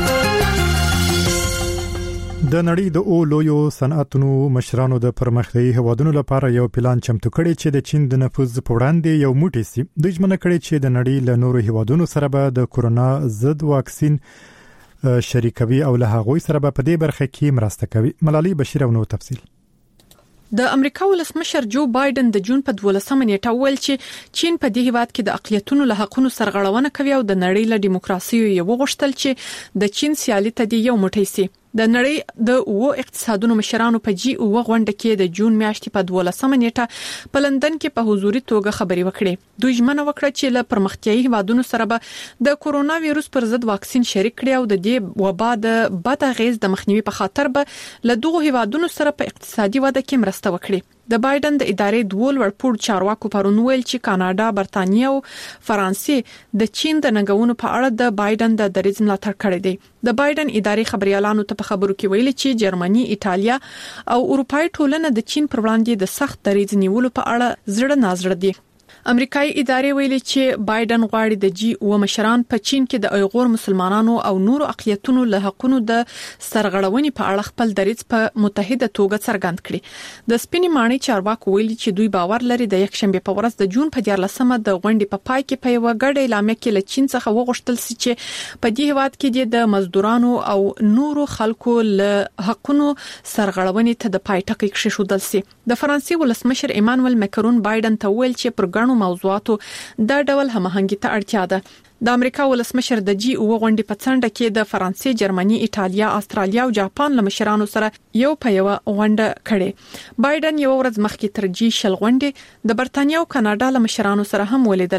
د نړۍ د اولویو صنعتونو مشرانو د پرمختیايي هوادونو لپاره یو پلان چمتو کړی چې د چین د نفوذ په وړاندې یو موټی سي. دوی ژمنه کړې چې د نړۍ له نورو هوادونو سره به د کورونا ضد واکسین شریکوي او له هغوی سره به په دې برخه کې مرسته کوي. ملالي بشیر او نو تفصیل. د امریکا ولسمشر جو بایدن د جون په دولسمه نیټه ویل چې چین په دې هیواد کې د اقلیتونو له حقوقو سرغړونه کوي او د نړۍ له دیموکراسي یو غوښتل چې د چین سیالي ته دی یو موټی سي. د نړۍ د اوو اقتصادونو مشرانو په جی او غونډه کې د جون میاشتې په دولسمه نیټه په لندن کې په حضوري توګه خبري وکړې. دوی ژمنه وکړه چې له پرمختیايي هیوادونو سره به د کورونا وایروس پر ضد واکسین شریک کړي او د دې وبا د بد اغیز د مخنیوي په خاطر به له دغو هیوادونو سره په اقتصادي وده کې مرسته وکړي. د بایدن د ادارې دوه لوړپوړ چارواکو پرون ویل چې کاناډا، برتانیا او فرانسې د چین د ننګونو په اړه د بایدن د دریځ ملاتړ کړی دی. د بایدن ادارې خبريالانو ته په خبرو کې ویلي چې جرمني، ایتالیا او اروپای ټولنه د چین پر وړاندې د سخت دریځ نیولو په اړه زړه نازړه دي. امریکایي ادارې ویلي چې بایدن غواړي د جی او مشران په چین کې د ایغور مسلمانانو او نورو اقلیتونو له حقوقو د سرغړونې په اړه خپل دریځ په متحده توګه څرګند کړي. د سپینې ماڼۍ چارواکو ویلي چې دوی باور لري د یکشنبه په ورځ د جون په دیارلسمه د غونډې په پای کې په یو غړ اعلامیه کې له چین څخه وغوښتل شي چې په دې هیواد کې د مزدورانو او نورو خلکو له حقوقو سرغړونې ته د پای ټکی کېښودل شي. د فرانسې ولسمشر ایمانوئل ماکرون بایدن ته ویل چې پر ګڼو موضوعاتو دا ډول هماهنګي ته اړتیا ده. د امریکا ولسمشر د جی او غونډې په څنډه کې د فرانسې، جرمني، ایتالیا، استرالیا او جاپان له مشرانو سره یو په یو غونډه کړې. بایدن یو ورځ مخکې تر جی شل غونډې د برتانیا او کاناډا له مشرانو سره هم ولیدل.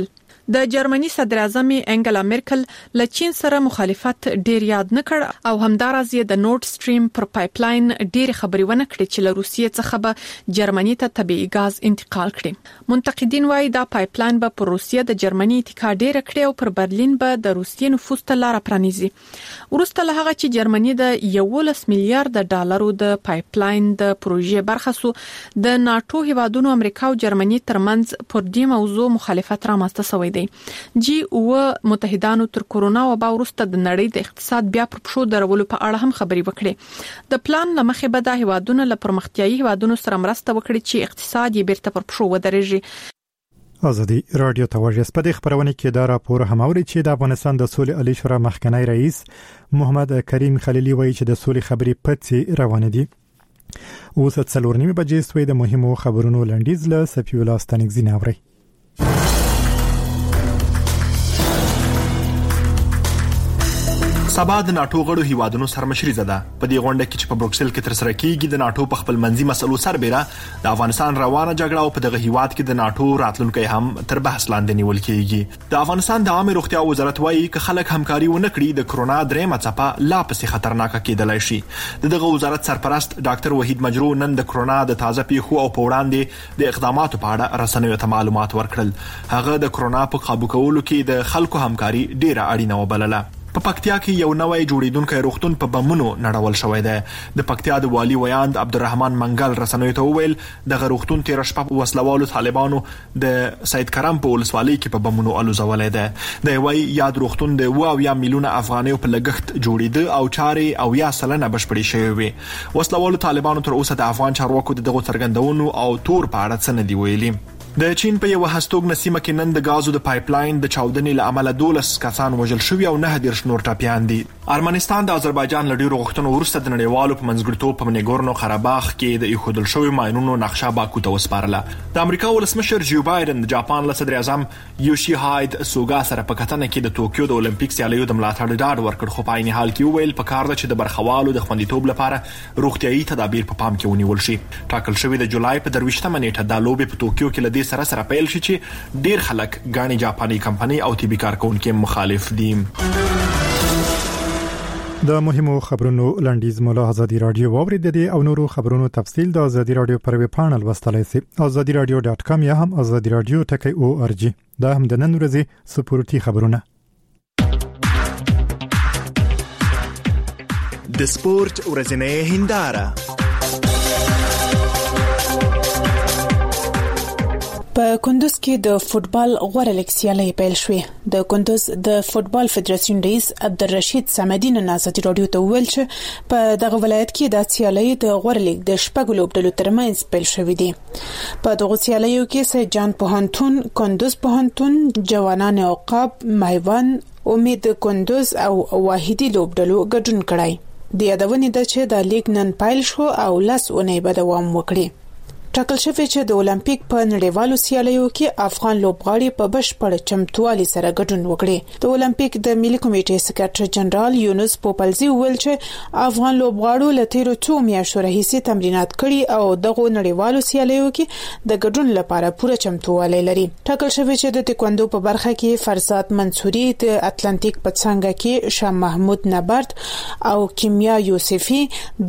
د جرمني صدر اعظم انګلا مرکل له چین سره مخالفت ډیر یاد نه کړ او همدارز د نورد سټریم پر پایپ لاین ډیر خبري ونه کړې چې له روسیې څخه به جرمني ته طبيعي غاز انتقال کړي. منتقدین وايي دا پایپ لاین به پر روسیې د جرمني اتکا ډیر کړي او پر برلین به د روسیې نفوذ ته لار پرانیزي. ورسته له هغه چې جرمني د یولس میلیارډ ډالرو د پایپ لاین د پروژې برخه سو د ناتو هیوادونو امریکا او جرمني ترمنځ پر دې موضوع مخالفت رامنځته شوی دی. جی او متحدانو تر کورونا وبا ورسته د نړۍ د اقتصاد بیا پر پښو درولو په اړه هم خبري وکړي. د پلان لمخې به د هیوادونو له پرمختیايي هیوادونو سره مرسته وکړي چې اقتصاد یې بیرته پر پښو ودرېږي. ازادي رادیو توجه سپدې خبرونه کې دا راپور هم اوري چې د افغانستان د سولې عالی شورا مخکنی رئیس محمد کریم خلیلی وایي چې د سولې خبرې پڅې روان دي. اوس څلور نیمه بجې سوي د مهمو خبرونو لنډیز له سپیو لاستانګ زیناوري. سبا د ناتو غړو هیوادونو سرمشري زده په دې غونډه کې چې په بروکسل کې تر سره کیږي د ناتو په خپل منځي مسلو سربېره د افغانستان روانه جګړه او په دغه هیواد کې د ناتو راتلونکي هم تر بحث لاندې نیول کیږي. د افغانستان د عامه روغتیا وزارت وايي چې خلک همکاري ونه کړي د کرونا درېمه څپه لا پسې خطرناکه کېدلای شي. دغه وزارت سرپرست ډاکټر وحید مجرو نن د کرونا د تازه پیښو او په وړاندې د اقداماتو په اړه رسنیو ته معلومات ورکړل. هغه د کرونا په قابو کولو کې د خلکو همکاري ډیره اړینه وبلله. په پکتیا کې یو نوې جوړیدونکو روغتون په بمونو نړول شوې ده. د پکتیا د والی ویاند عبدالرحمن منګل رسنیو ته وویل د روغتون تیر شپه وسلوالو طالبانو د سید کرم په ولسوالۍ کې په بمونو الوزولې ده. د وی یاد روغتون د و او یا میلیونه افغانیو په لګښت جوړیده او چارې او یا سلنه بشپړې شوې وي. وسلوالو طالبانو تر اوسه د افغان چارواکو دغه څرګندونو او تور په اړه څه نه دی ویلي. د چین په یو هستوګ نسیمه کې نن د غازو د پایپ لاین د چاودنې له امله دولس کسان وژل شوي او نه ډیر نور ټاپیان دي. ارمنستان د آذربایجان له ډیرو غوښتنو وروسته د نړیوالو په منځګړیتوب په نګورنو قرهباغ کې د ایښودل شوی ماینونو نقشه باکو ته وسپارله. د امریکا ولسمشر جو بایدن د جاپان له صدر اعظم یوشي هاید سوګا سره په کتنه کې د توکیو د اولمپیک سیالیو د ملاتړ ډاډ ورکړ، خو په عین حال کې ویل په کار ده چې د برخوالو د خوندیتوب لپاره روغتيایي تدابیر په پام کې ونیول شي. ټاکل شوی د جولای په درویشتمه نیټه د لوبې په توکیو کې لدې سره سره پیل شي چې ډیر خلک غاڼي جاپاني کمپنی او طبي کارکونکو مخالف دي. د مهمو خبرونو لنډیز مولا ازادي رادیو واورید دي او نورو خبرونو تفصیل د ازادي رادیو پر ویب پاڼل وستلای سي ازادي رادیو ډاټ کام یا هم ازادي رادیو ټکی او ار جی. دا هم د نن ورځې سپورتي خبرونه. د سپورت ورځې هنداره. په کندوز کې د فوتبال غوړه لیګ سیالي پیل شوې. د کندوز د فوتبال فدراسیون رئیس عبدالرشید صمدی نن ازادي رادیو ته ویل چې په دغه ولایت کې د سیالي د غوړه لیګ د شپږ لوبډلو ترمنځ پیل شوې دي. په دغه سیالیو کې سید جان پوهنتون، کندوز پوهنتون، جوانان عقاب، مایوان، امید کندوز او واحدی لوبډلو ګډون کړای. د یادونې ده چې د لیګ نن پیل شو او لاس اونۍ به دوام وکړي. ټاکل شوی چې د اولمپیک په نړیوالو سیالیو کې افغان لوبغاړي په بشپړ چمتووالي سره ګډون وکړي. د اولمپیک د ملي کمیټې سکرټری جنرال یونس پوپلزی ویل چې افغان لوبغاړو له تیرو څو میاشتو راهیسې تمرینات کړي او دغه نړیوالو سیالیو کې د ګډون لپاره پوره چمتووالی لري. ټاکل شوی چې د تکواندو په برخه کې فرزاد منصوري، د اتلانتیک په څنګه کې شاه محمود نبرد او کیمیا یوسفی،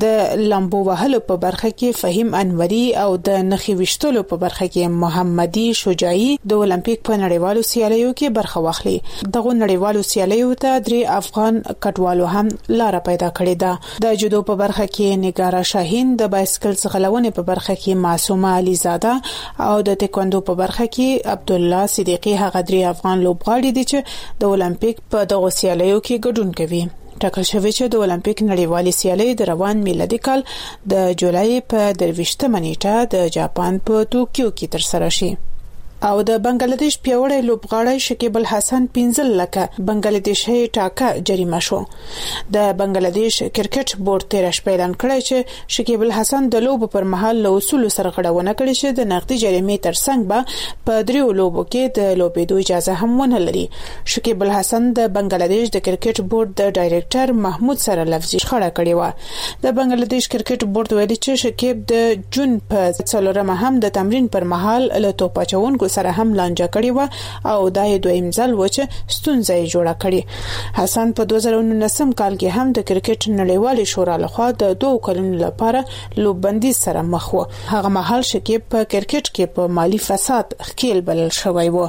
د لامبو وهلو په برخه کې فهیم انوری او د نخي وشتلو په برخه کې محمدي شجاعي د اولمپیک په نړیوالو سیالیو کې برخه واخلي. دغه نړیوالو سیالیو ته درې افغان کډوالو هم لار پیدا کړې ده. د جودو په برخه کې نگارا شاهین، د بایسکل څخلونې په برخه کې معصومه علیزاده او د تکواندو په برخه کې عبد الله صدیقی هغه درې افغان لوبغاړي دي چې د اولمپیک په دغه سیالیو کې ګډون کوي. ټاکل شوی چې د اولمپیک نړیوالې سیالۍ د روان میلادي کال د جولای په درویشتمه نیټه د جاپان په توکیو کې ترسره شي. او د بنگلاديش پیوړی لوبغاړی شکیب الحسن پنځل لکه بنگلاديشي ټاکا جریمه شو. د بنگلاديش کرکټ بورډ تیر شپه اعلان کړی چې شکیب الحسن د لوب پر مهال له اصول سره غړونه کړې چې د نقدي جریمې ترڅنګ به په دریو لوبو کې د لوبېدو اجازه هم ونه لري. شکیب الحسن د بنگلاديش د کرکټ بورډ د ډایریکټر محمود سره لفظي شخړه کړې و. د بنگلاديش کرکټ بورډ ویلي چې شکیب د جون په څلورمه هم د تمرین پر مهال له توپ اچونکو سره هم لانجه کړې و او دا یې دویم ځل و چې ستونزه یې جوړه کړې. حسن په دوه زره نولسم کال کې هم د کرکټ نړیوالې شورا لخوا د دوه کلونو لپاره لوببندي سره مخ و. هغه مهال شکیب په کرکټ کې په مالی فساد ښکیل بلل شوی و.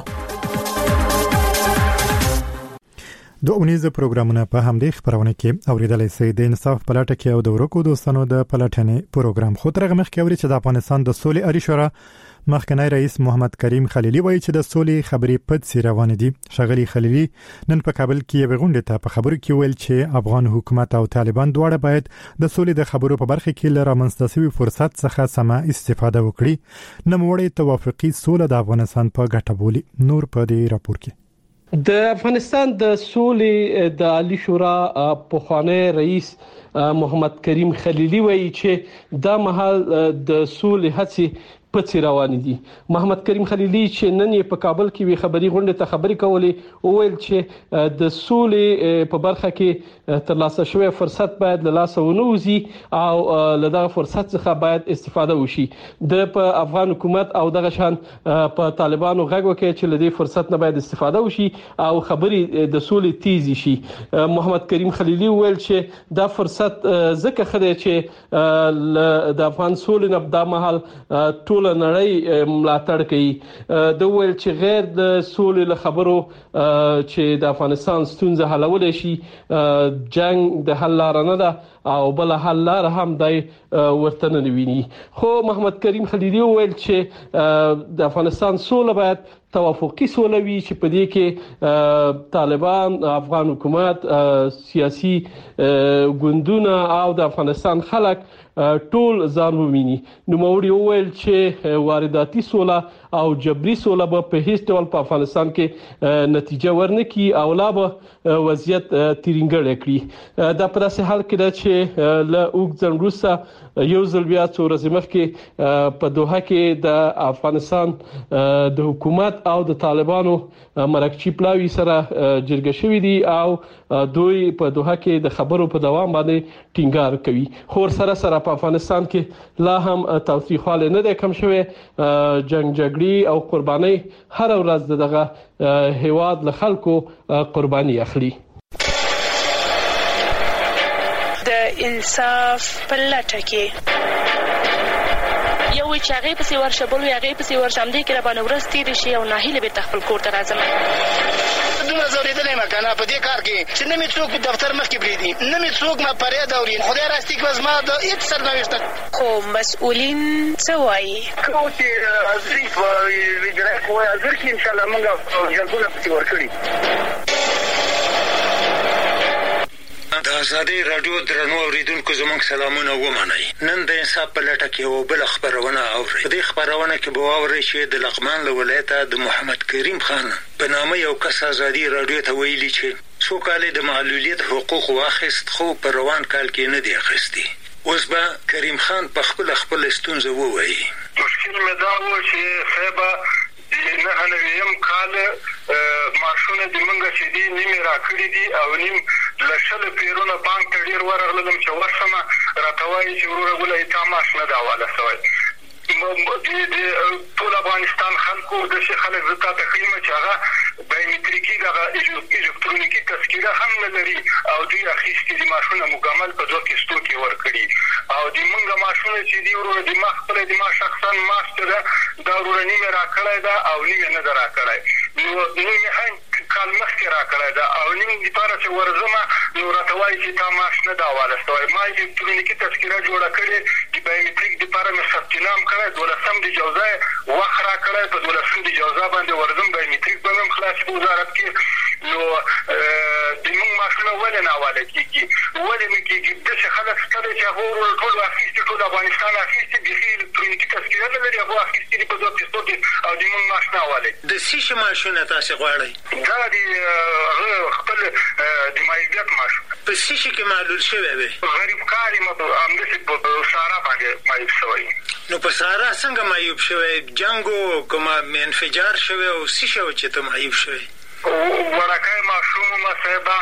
دو اونیز پروګرامونه په همدې خبرونه کې اوریدلای شئ. د انصاف پلاټه کې او د ورکو دوستانو د پلاټنې پروګرام خو ترغه مخ کې اوري چې د افغانستان د سولې اړي شورا مخکنی رئیس محمد کریم خلیلی وایي چې د سولې خبرې پد سي روان دي. شغلی خلیلی نن په کابل کې یو غونډه ته په خبرو کې ویل چې افغان حکومت او طالبان دواړه باید د سولې د خبرو په برخه کې لره منستسوي فرصت څخه سمه استفاده وکړي. نوموړی توافقي سوله د افغانستان په ګټه بولي. نور په دې راپور کې د افغانستان د سولې د عالی شورا پخوانی رئیس محمد کریم خلیلی وایي چې دا مهال د سولې هڅې پڅې روان دي. محمد کریم خلیلی چې نن په کابل کې وی خبري غونډه ته خبري کولې او ویل چې د سولې په برخه کې ترلاسه شوی فرصت باید له لاسه ونوځي او له دغه فرصت څخه باید استفاده وشي. د په افغان حکومت او دغه شان په طالبانو غږ وکړي چې له دې فرصت نه باید استفاده وشي او خبري د سولې تیزی شي. محمد کریم خلیلی ویل چې دا فرصت ځکه خدای چې د افغان سولې نه د مهال ټول نړۍ ملاتړ کوي. د ویل چې غیر د سولې له خبرو چې د افغانستان ستونزه حلول شي جنگ د حل لار نه ده او بل حل لار هم دی ورته نه ویني. خو محمد کریم خلیلی ویل چې د افغانستان سوله باید توافقي سوله وي چې په دې کې طالبان، افغان حکومت، سیاسي ګوندونه او د افغانستان خلک ټول ځان وویني. نو موري وویل چې وارداتي سوله او جبري سوله به په هیڅ ډول په افغانستان کې نتیجه ورنکي او لا به وضعیت تیرینګړی کړي. دا په داسې حال کې ده چې له اوږد ځنډ وروسته یو ځل بیا څو ورځې مخکې په دوحه کې د افغانستان د حکومت او د طالبانو مرکچی پلاوی سره جرګه شوې دي او دوی په دوحه کې د خبرو په دوام باندې ټینګار کوي. خو سره سره په افغانستان کې لا هم تاوتریخوالی نه دی کم شوی. جنگ جګړې او قرباني هر ورځ دغه هیواد له خلکو قرباني اخلي. د انصاف پلاټه کې یو چې هغه په سیور شبل یو هغه په سیور شمدې کې را باندې ورستې شي او ناهیله به تخپل کور ته راځم. دونه زوریدلې مکنه په دې کار کې چې نه می څوک په دفتر مخ کې بریدي، نه می څوک ما پرې دوري. خدای راستي کوز ما د هیڅ سر نه وشته. خو مسؤلین څه وایي؟ کو چې ازري په ویډرا کوه ازر کې ان شاء الله موږ جلبونه پتی ورکړي. د ازادي رادیو درنو اوریدونکو زموږ سلامونه ومنئ. نن د انصاف په لټه کې یو بل خبرونه اورئ. په دې خبرونه کې به واورئ چې د لغمان له ولایته د محمد کریم خان په نامه یو کس ازادي رادیو ته ویلي چې څو کال د معلولیت حقوق واخیست خو په روان کال کې نه دی اخیستی. اوس به کریم خان په خپل خپل ستونزه ووایي. مشکل مې دا و چې صاحب نه هنویم کال ماشونه د منګه چې دي نیمه راکړي دي او نیم لشل پیرونه بانک ته ډیر ورغلم چې ورسمه راتوي چې ورور غولې تا ماش نه داواله سوی. د ټول افغانستان خلکو د شي خلک زتا تقریبا چې هغه بایومټریکي دغه الکترونیکي تذکره هم نه لري او دوی اخیستي دي ماشونه مکمل په دوه کېستو کې ورکړي او د منګه ماشونه چې دی ورور د ما خپل د ما شخصا ماستر دا ورور نیمه راکړای دا او نیمه نه راکړای. نو نیمه هم کال مخکې راکړای دا او نیمه د پاره چې ورزمه نو راتوي چې تا ماش نه داواله سوی. ما د الکترونیکي تذکره جوړه کړې د بایومټریک د پاره مې ثبت نام کړی دولسم د جوزا وخت راکړی په دولسم د جوزا باندې ورزم بایومټریک به مې خلاص په وزارت کې. نو د موږ ماشونه ولې ناواله کېږي ولې نه کېږي داسې خلک شته دی چې هغه ورور ټول اخیستي ټول افغانستان اخیستي بیخي الکترونیکي تذکره نه لري هغه اخیستي دي په دوه کېستو کې او د موږ ماش ناواله. د څه شي ماشونه تاسې غواړئ؟ دا د هغه خپل د مایګت ماشون په څه شي کې معلول شوی وی؟ غریب کار یم همداسې په سارا باندې معیوب شوی. نو په سارا څنګه معیوب شوی؟ جنګ و کومه انفجار شوی او څه شی و چې ته معیوب شوی؟ ورکای ماشوم ما صاحب ما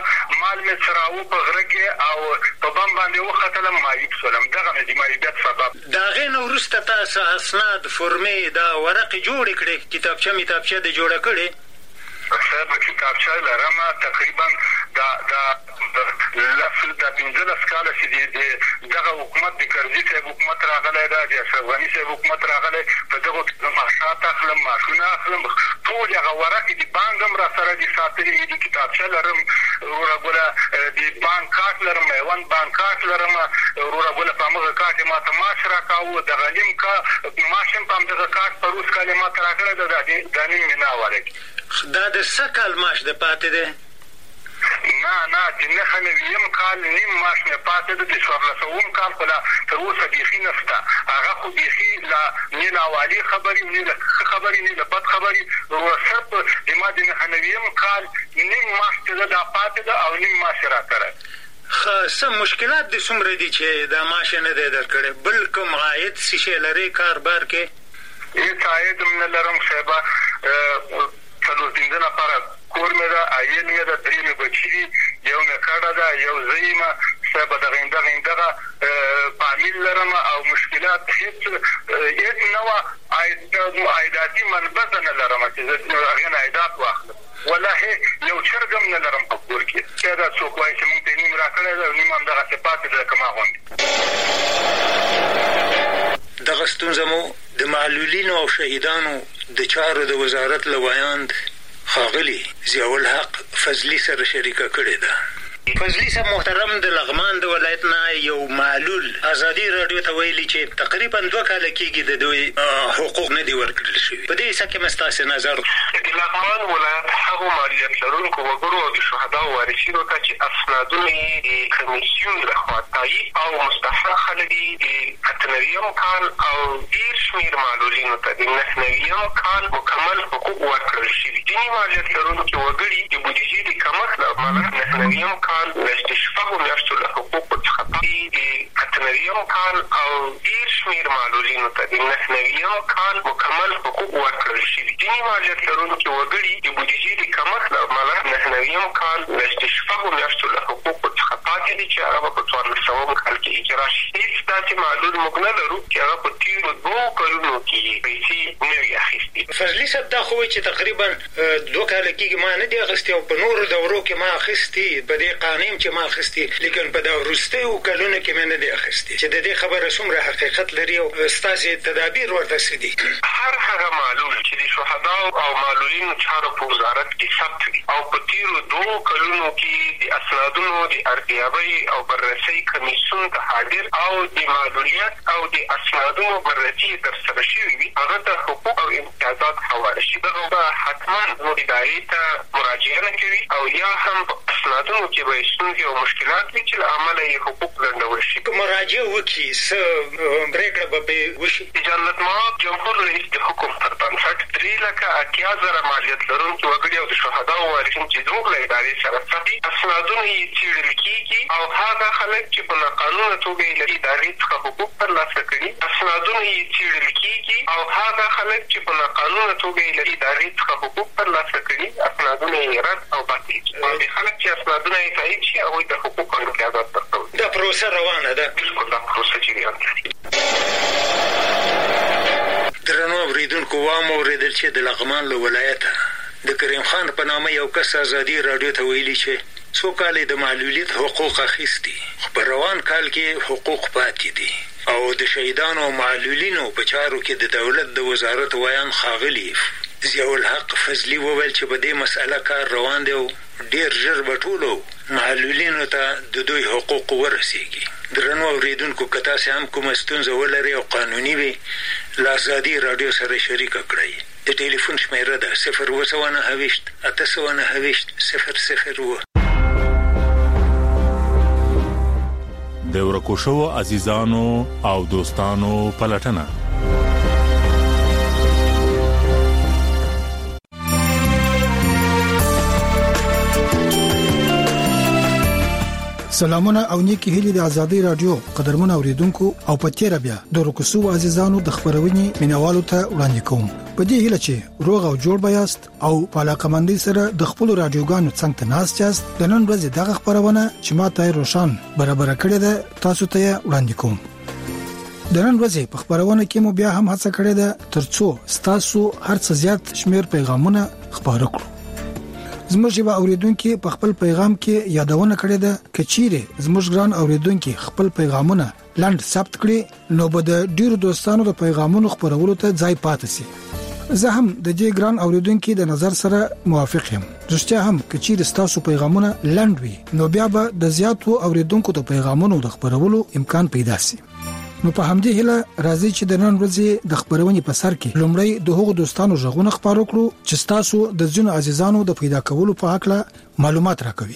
مال مې څراو په غره کې او په بم باندې وختلم، مایوب شولم. دغه مې د مایوبیت سبب. د هغې نه وروسته تاسو اسناد فورمې دا ورقې جوړې کړې، کتابچه متابچه دې جوړه کړې؟ صاحب کتابچه لرم تقریبا دا دا لس دا پنځلس کاله چې د دغه حکومت د کرزي صاحب حکومت راغلی ده، د اشرف غني صاحب حکومت راغلی، په دغو کې معاشات اخلم، معاشونه اخلم، ټول هغه ورقې د بانک هم را سره دي ساتلي دي. کتابچه لرم وروره ګله، د بانک کارت لرم، میوند بانک کارت لرم وروره ګله. په همغه کارت یې ما ته معاش راکاوه، دغه نیم کا معاش هم په همدغه کارت په روز کال یې ما ته راکړی ده، دا نیم مې نه ورکړي. دا د څه کال معاش د پاتې دی؟ نه نه د نهه نویم کال نیم معاش مې پاتې ده. د څوارلسوم کال خو لا تر اوسه بیخي نه شته. هغه خو بیخي لا نه له اوالي خبرې، نه له ښه خبرې، نه له بد خبرې. صرف د ما د نهه نویم کال نیم معاش چې ده دا پاتې ده او نیم معاش یې راکړی. ښه، څه مشکلات دې څومره دي چې دا معاش یې نه دی درکړی؟ بل کوم عاید څه شی لرې کاربار کې؟ هېڅ عاید هم نه لرم صاحبه. څلور پنځه نفره کور مې ده، عاید مې ده، درې مې بچي دي، یو مې کډه ده، یو زه یم صاحبه. دغه دغه دغه فامیل لرم او مشکلات هېڅ هېڅ نه وه. عایداتي منبع نه لرم چې زه هغې نه عایدات واخلم. والله یو چرګ هم نه لرم په کور کې. بیا دا څوک وایي چې مونږ ته یې نیم راکړی ده او نیم همدغسې پاتې ده لکه ما غوندې. دغه ستونزه مو د معلولینو او شهیدانو د چارو د وزارت له ویاند ښاغلي ضیاءالحق فضلي سره شریکه کړې ده. فضلي صاحب محترم، د لغمان د ولایت نه یو معلول ازادي راډیو ته ویلي چې تقریبا دوه کاله کېږي د دوی حقوق نه دي ورکړل شوي. په دې څه کې مې ستاسې نظر؟ د لغمان ولایت هغو مالیت لرونکو وګړو او د شهداو وارثینو ته چې اسنادونه یې د کمیسیون لخوا تایید او مستحق خلک دي، د اته نویم کال او ډېر شمېر معلولینو ته د نهه نویم کال مکمل حقوق ورکړل شوي. ځینې مالیت لرونکي وګړي د بودیجې د کمښت له امله نهه نویم کال د شپږو میاشتو له حقوقو څخه پاتې د اته نویم کال او ډېر شمېر معلولینو ته د نهه نویم کال مکمل حقوق ورکړل شوي. ځینې مالیت لرونکي وګړي د بودیجې د کمښت له امله نهه نویم کال د شپږو میاشتو له حقوقو څخه پاتې دي چې هغه به په څوارلسوم کال کې اجرا شي. هېڅ داسې معلول موږ نه لرو چې هغه په تېرو دوو کلونو کې پیسې نه وي اخیستې. فضلي صاحب دا خو وایي چې تقریبا دوه کاله کېږي ما نه دي اخیستې او په نورو دورو کې ما اخیستې، په دې قانع چې ما اخیستې، لیکن په دا وروستیو کلونو کې مې نه دي اخیستې. چې د دې خبره څومره حقیقت لري او ستاسې تدابیر ورته څه دي؟ هر هغه معلول چې د شهداو او معلولینو چارو په وزارت کې ثبت وي او په تېرو دوو کلونو کې د اسنادونو د ارزیابۍ او بررسۍ کمیسیون ته حاضر او د معلولیت او د اسنادونو بررسي ترسره شوي وي، هغه ته حقوق او امتیازات حواله شي. دغه به حتما زموږ ادارې ته مراجعه نه کوي او یا هم په اسنادونو کې به یې ستونزې او مشکلات وي چې له امله یې حقوق لنډول شي. که مراجعه وکړي څه پرېکړه به پرې وشي؟ د جلالتمآب جمهور رئیس د حکم پر بنسټ درې لکه اتیا زره مالیت لرونکي وګړي او د شهداو وارثین چې زموږ له ادارې سره څخه اسنادونه یې څېړل کېږي او هغه خلک چې په ناقانونه توګه یې له ادارې څخه حقوق ترلاسه کړي اسنادونه یې څېړل کېږي او هغه خلک چې په ناقانونه توګه یې له ادارې څخه حقوق ترلاسه کړي اسنادونه یې رد او باطل کړي. د خلک چې اسنادونه یې تایید شي هغوی ته حقوق او امتیازات ورکوي. دا پروسه روانه ده؟ بلکل دا پروسه جریان لري. درنو اورېدونکو، وام اورېدل چې د لغمان له ولایته د کریم خان په نامه یو کس ازادي راډیو ته ویلي چې څو کاله د معلولیت حقوق اخیستي، خو په روان کال کې حقوق پاتې دي او د شهیدانو او معلولینو په چارو کې د دولت د وزارت ویان ښاغلي ضیاءالحق فضلي وویل چې په دې مسأله کار روان دی او ډېر ژر به ټولو معلولینو ته د دوی حقوق ورسیږي. درنو اورېدونکو، که تاسې هم کومه ستونزه ولرئ او قانوني وي، له ازادي راډیو سره شریکه کړئ. د ټلیفون شمېره ده صفر اووه سوه نهه ویشت اته سوه نهه ویشت صفر صفر اووه. د ورکو شوو عزیزانو او دوستانو پلټنه. سلامونه او نیکی هیلې د ازادي رادیو قدرمن اوریدونکو او پتیره بیا د روکسو عزیزانو د خبرونې مینوالو ته وړاندې کوم په دې هیله چې روغ او جوړ بیاست او په علاقمندۍ سره د خپل رادیوګانو څنګه تناست یاست د نن ورځې دغه خبرونه چې ماته روشن برابر کړې ده تاسو ته وړاندې کوم د نن ورځې په خبرونه کې مو بیا هم هڅه کړې ده ترڅو ستاسو هرڅه زیات شمیر پیغامونه خبرو کړو زموږ یو اوریدونکو په خپل پیغام کې یادونه کړې ده کچيره زموږ ګران اوریدونکو خپل پیغامونه لاند ثبت کړي نو به د ډیرو دوستانو د پیغامونو خبرولو ته ځای پاتې شي زه هم د دې ګران اوریدونکو د نظر سره موافق یم رښتیا هم کچيره تاسو پیغامونه لاند وي نو بیا به د زیاتو اوریدونکو د پیغامونو د خبرولو امکان پیدا شي نو په همدې هله راځي چې د نن ورځې د خبرونې په سر کې لومړی د هغو دوستانو ژغونه خبرو کړو چې تاسو د ځینو عزیزانو د پیدا کولو په اړه معلومات راکوي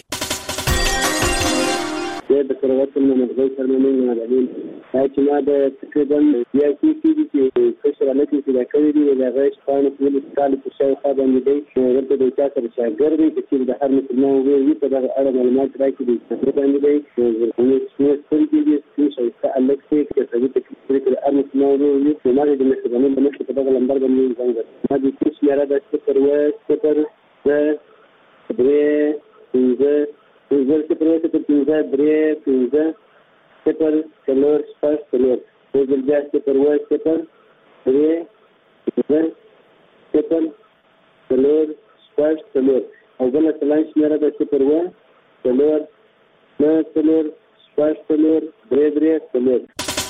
د کروات نو مغزي سرمنې نه راځي چې ما د تقریبا بیا کې چې څه سره لکه چې دا کوي د غیش خان په لسکال په شاو خا باندې دی ورته د چا سره شاګرد دی چې د هر مسلمان وی په دغه اړه معلومات راکړي چې باندې دی نو څه څه دي چې څه الکسي چې څه دي چې هر مسلمان وی په ماده د مسلمانانو د مخې په دغه لمبر باندې څنګه ما د څه یاره د ستر و ستر د درې څنګه زر صفر صفر پنځه درې پنځه صفر څلور شپږ څلور زر بیا صفر اووه صفر درې پنځه صفر څلور شپږ څلور او بله سلاین شمېره ده صفر اووه څلور نهه څلور شپږ څلور درې درې څلور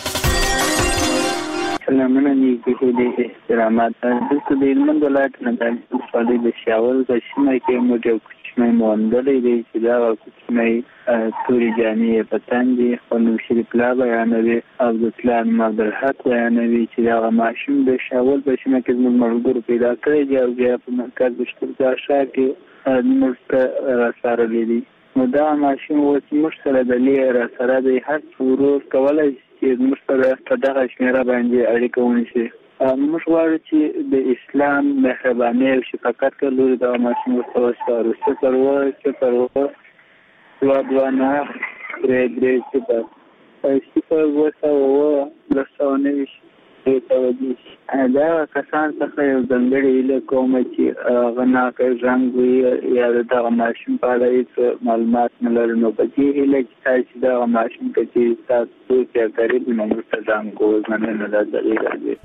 سلامونه نیکې هیلې احترامات دلته د هلمند ولایت نه د ولسوالۍ د شاول په سیمه کې موږ یو کوچنی موندلی دی چې دغه کوچنی تورې جامې یې په تن دي خپل نوم شریف الله بیانوي او د پلار نوم عبدالحق بیانوي چې دغه ماشوم د شاول په سیمه کې زموږ ملګرو پیدا کړی دی او بیا په مرکز بشکرګاه ښار کې موږ ته راسپارلی دی نو دغه ماشوم اوس موږ سره د لې راسره دی هر څه ورور کولی چې موږ سره په دغه شمېره باندې اړیکه ونیسي موږ غواړو چې د اسلام مهرباني او شفقت له لوري دغه ماشوم ورته وسپارو صفر اووه صفر اووه دوه دوه نهه درې درې صفر صفر اووه سوه اووه لس سوه نوي درې سوه دېرش دغه کسان څخه یو ځانګړې هیله کوم چې هغه ناقص رنګ وي یا د دغه ماشوم په اړه هېڅ معلومات نه لري نو په دې هیله چې تاسو چې دغه ماشوم که چېرې ستاسو دوست یا قریب وي نو موږ ته زنګ ووهئ مننه دا ضروري راځي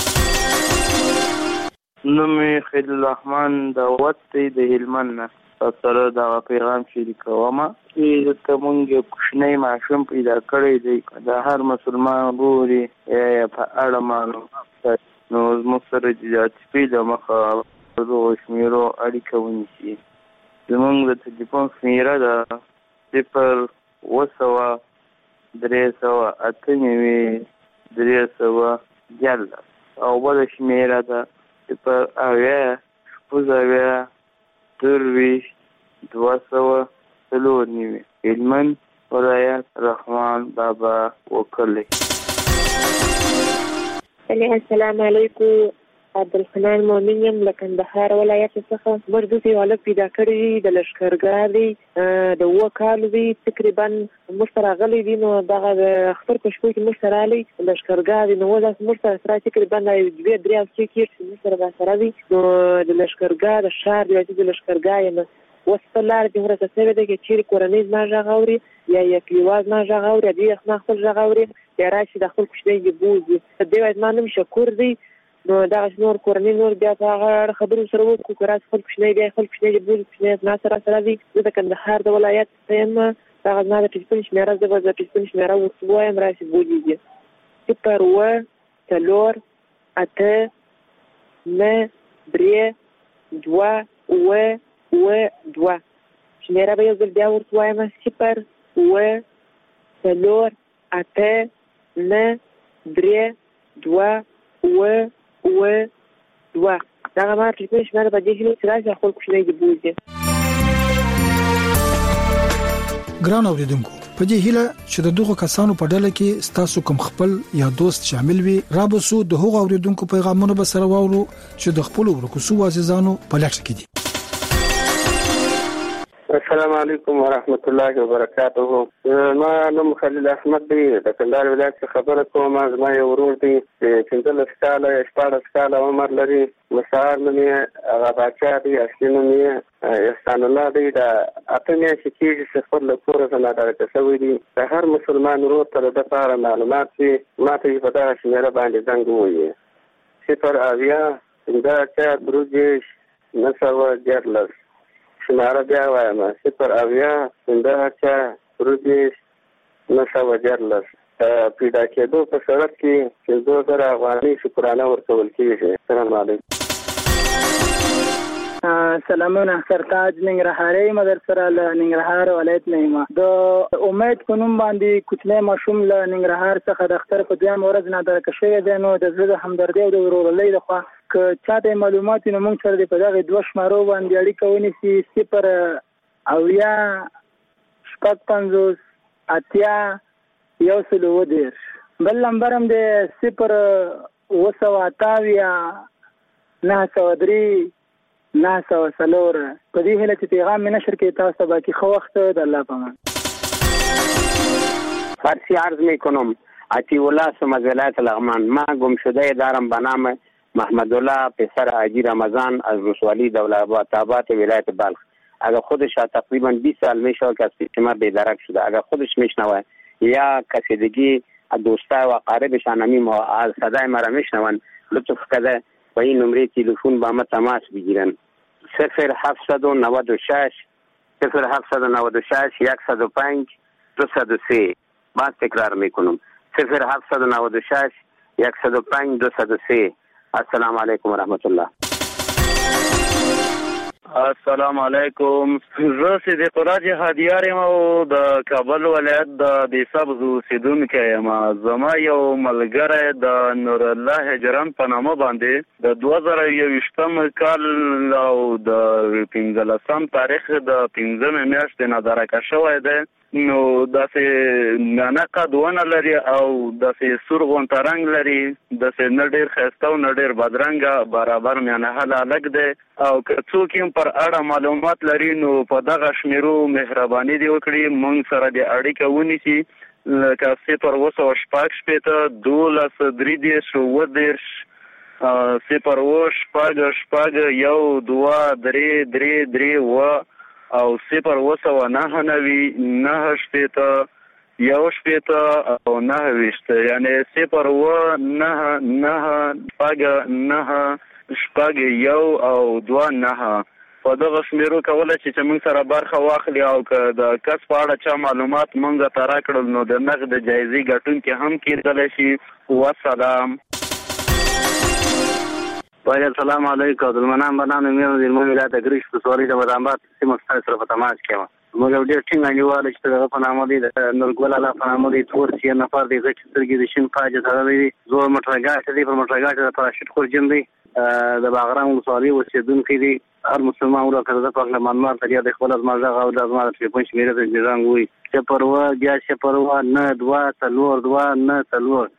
نوم یې خلیل الرحمن داوت دی د هلمند نه تاسو سره دغه پیغام شریکوم چې دلته موږ یو کوچنی ماشوم پیدا کړی دی د هر مسلمان ورور یې یا په اړه معلومات نو زموږ سره د عاطفې له مخه دغو شمېرو اړیکه ونیسي زموږ د تلیفون شمېره ده صفر اووه سوه درې سوه اته نوي درې سوه دیارلس او بله شمېره ده صفر اویا شپږ اویا درویشت دوه سوه څلور نوي هلمند ولایت رحمان بابا وکلی السلام علیکم عبدالحنان مؤمن یم له کندهار ولایت څخه موږ دلته یو هلک پیدا کړی د لښکرګاه دی د اووه کالو دی تقریبا موږ سره راغلی دی نو دغه د اختر په شپو کې موږ سره راغلی لښکرګاه دی نو اوس موږ سره سره تقریبا دوې درې هفتې کېږي چې موږ سره راسره دی نو د لښکرګاه د ښار د د لښکرګاه یم اوس په لاره کې ورته شوې ده چې چیرې کورنۍ زما غږ اوري یا یو کلیوال زما غږ اوري دوی زما خپل غږ اوري یا راشي د خپل کوچنی یې بوځي د دې وایي زما نوم شکور دی نو دغه نور کورنۍ نور بیا په هغه اړه خبرې سره وکړو که راشي خپل کوچنی بیا خپل کوچنی یې بوځي کوچنی زما سره سره دی زه د کندهار د ولایت څخه یم دغه زما د ټلیفون شمېره زه به د ټلیفون شمېره ورته ووایم راشي بوځي صفر اووه څلور اته نه درې دوه اووه اووه دوه شمېره به یو ځل بیا ورته وایم صفر اووه څلور اته نه درې دوه اووه اووه دوه دغه ما ټلیفون شمېره په دې هیله چې راشي خپل کوچنی دې بوځي ګران اوریدونکو په دې هیله چې د دغو کسانو په ډله کې ستاسو کوم خپل یا دوست شامل وي رابسو د هغو اوریدونکو پیغامونه به سره واورو چې د خپل ورکوسو عزیزانو په لټه کې دي السلام علیکم ورحمت الله وبرکاته. ما نوم خلیل احمد دی د کندهار ولایت څخه خبره کوم. زما یو ورور دی چې پنځلس کاله شپاړس کاله عمر لري. مشاعر نوم یې هغه باچا دی، اصلي نوم یې احسان الله دی. د اته میاشتې کېږي چې خپل له کوره څخه ناډاره شوی دی. د هر مسلمان ورور ته د ده په اړه معلومات چې ما ته یې په دغه شمېره باندې زنګ ووایي: صفر اویا پنځه اته درې دېرش نهه سوه دیارلس. شماره بیا وایم: صفر اویا پنځه اته درې دېرش نهه سوه دیارلس. پیدا کېدو په صورت کې چې دوه زره افغانۍ شکرانه ورکول کېږي. السلام علیکم. سلامونه، سرتاج ننګرهاري مدر سره له ننګرهار ولایت نه یم. د امید په نوم باندې کوچنی ماشوم له ننګرهار څخه د اختر په دویم ورځ ناډاره شوی دی. نو د زړه د همدردۍ او د ورورولۍ لخوا که چاته معلومات نو موږ سره په دغه دوه شمارو باندې اړیکه ونیسي: صفر اویا شپږ پنځوس اتیا یو سل اووه دېرش. بل نمبر هم دی صفر اوه سوه اته اویا نهه سوه درې نه سوه څلور. په دې هیله چې پیغام مې نشر کړي تاسو باقی ښه وخت د الله په امان. فارسی عرض میکنم: عطی الله سم از ولایت لغمان. ما گمشده دارم به نام محمد الله پسر حاجی رمضان از رسوالی دولت ولایت بلخ. اگر خودش تقریبا بیست سال میشه که از سیستم بیدرک شده. اگر خودش میشنوه یا کسی دیگه دوستا و قاربش انمی ما از صدای مرا میشنون، لطف کرده با این نمره تلفن با ما تماس بگیرن: صفر هفتصد و نود و شش صفر هفتصد و نود و شش صد و پنج دویست و سه. باز تکرار میکنم: صفر هفتصد و نود و شش صد و پنج دویست و سه. السلام علیکم ورحمت الله. السلام علیکم. زه صدیق الله جهادیار یم او د کابل ولایت د دې سبز اوسیدونکی یم. زما یو ملګری د نور الله هجران په نامه باندې د دوه زره یوویشتم کال او د پنځلسم تاریخ د پنځمې میاشتې ناډاره شوی دی. نو داسې نانه قد ونه لري او داسې سور غونته رنګ لري. داسې نه ډېر ښایسته او نه ډېر بدرنګه، برابر میانه حال هلک دی. او که څوک هم پر اړه معلومات لري نو په دغه شمیرو مهرباني دې وکړي موږ سره دې اړیکه ونیسي، لکه صفر اوه سوه شپږ شپېته دولس درې دېرش اووه دېرش صفر اوه شپږ شپږ یو دوه درې درې درې اووه او صفر اوه سوه نهه نوي نهه شپېته یو شپېته او نهه ویشت. یعنې صفر اوه نهه نهه شپږ نهه شپږ یو او دوه نهه. په دغه شمیرو کولی شي چې موږ سره برخه واخلي او که د کس په اړه چا معلومات موږ ته راکړل نو د نقد جایزې ګټونکي هم کېدلی شي. والسلام. باید السلام علیکم. عبدالمنان به نام مې د علمي ولایت ګریش په سوالي د مدامات سیمه ستاسو سره په تماس کې یم. موږ یو ډېر ټینګ انډیوال چې دغه په نامه دی د نورګل الله په نامه دی تور چې نفر دی چې سترګې د شین قاجه تړلی دی. زور موټرګاټ دی، پر موټرګاټ د پراشوټ خورجین دی، د باغرام ولسوالۍ اوسېدونکی دی. هر مسلمان ورو که د پاک له معلومات لري د خپل از ما غږ او د زما د ټلیفون شمېره ته دې زنګ ووایي: صفر اوه بیا صفر اوه نه دوه څلور دوه نه څلور.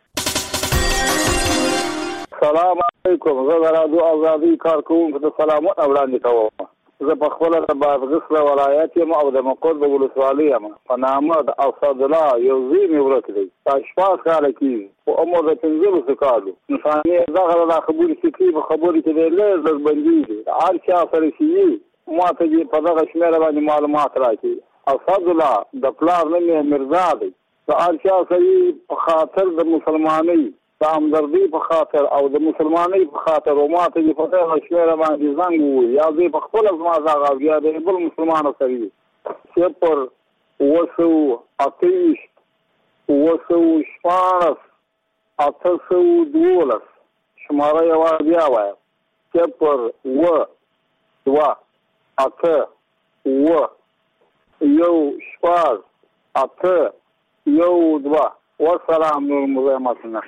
سلام علیکم. زه د راډیو ازادي کارکوونکو ته سلامونه وړاندې کوم. زه په خپله د بادغیس له ولایت یم او د مقر د ولسوالۍ یم. په نامه د اسدالله یو زوی مې ورک دی. دا شپږ کاله کېږي، په عمر د پنځلسو کالو. نښانې دغه دا خبرې چې کوي په خبرې کې دی لږ لږ بندېږي. هر چا سره چې وي ما ته دې په دغه شمېره باندې معلومات راکړي. اسدالله د پلار نوم یې مرزا دی. د هر چا سره په خاطر د مسلمانۍ د همدردۍ په خاطر او د مسلمانۍ په خاطر او ما ته دې په دغه شمېره باندې زنګ ووایي یا زه په خپله زما غږ او یا د بل مسلمانو سره وي: صفر اوه سوه اته ویشت اوه سوه شپاړس اته سوه دولس. شماره یې بیا وایم: صفر اوه دوه اته اوه یو شپږ اته یو دوه. والسلام نور مزاحمتونه.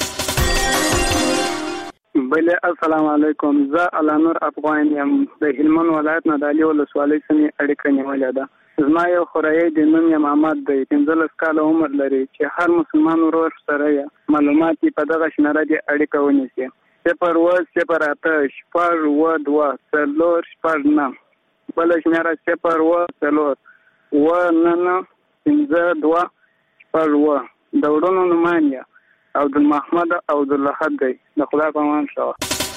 بله السلام علیکم. زه علانور افغان یم. د هلمند ولایت نه د علي ولسوالۍ سمې اړیکه نیولې ده. زما یو خوریی د نوم یې محمد دی، پنځلس کاله عمر لري، چې هر مسلمان ورور سره یې معلومات یې په دغه شمېره دې اړیکه ونیسي: صفر اوه صفر اته شپږ اوه دوه څلور شپږ نهه بل شمیره صفر و څلور و نن پنځه دوه شپږ و د وړونو نومانیا عبدالمحمد عبدالاحد دی د خدای په امان شو.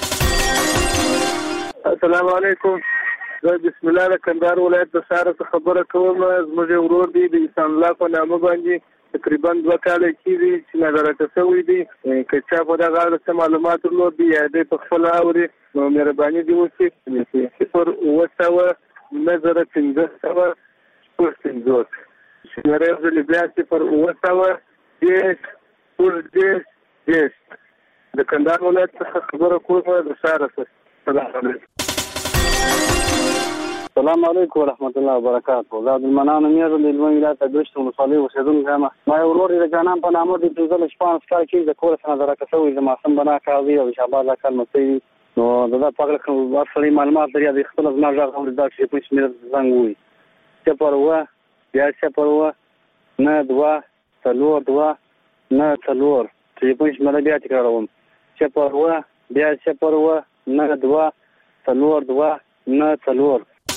السلام علیکم. زه بسم الله د کندهار ولایت د ساره څخه خبره کوم. زموږ ورور دی د انسان الله په نامه باندې تقریبا دوه کاله کېږي چې نظارت شوی دی. که چا په دغه اړه څه معلومات درلودي یا دی په خپله اوري نو مهرباني دې وکړي. صفر اووه سوه نهه زره پنځه سوه شپږ پنځوس شمېره یو ځلې بیا صفر اووه سوه دېرش شپږ دېرش دېرش د کندهار ولایت څخه خبره کوم د ساره څخه. سلام علیکم. السلام علیکم ورحمت الله وبرکاته. زه عبدالمنان امیر د هلمند ولایت د ګوشت ولسوالۍ اوسېدونکی یم. ما یو ورور د جانان په نامه د پنځلس شپاړس کال کې د کور څخه نظارت شوی د ماسم بنا قاضي او شهباز اکا لمسی وي. نو د ده په اړه هر سړی معلومات لري. د خپله زما غږ اوري دا چې کوم شمېر زنګ ووایي. صفر اووه بیا صفر اووه نهه دوه څلور دوه نهه څلور ټلیفون شمېره بیا تکراروم. صفر اووه بیا صفر اووه نهه دوه څلور دوه نهه څلور.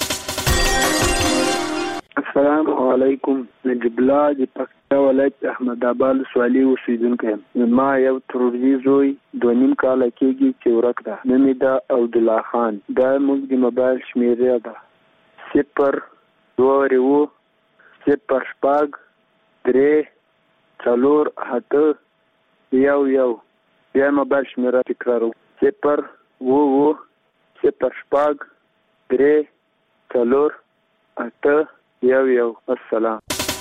السلام علیکم. نجیب الله د پکتیا ولایت احمد آباد ولسوالۍ اوسېدونکی یم. ما یو تروري زوی دوه نیم کاله کېږي چې ورک ده. نوم یې ده عبدالله خان. دا موږ د موبایل شمېره ده صفر دوه اووه صفر شپږ درې څلور اته یو یو. بیا موبایل شمېره تکراروم. صفر اووه اووه صفر شپږ درې څلور اته یو یو. السلام.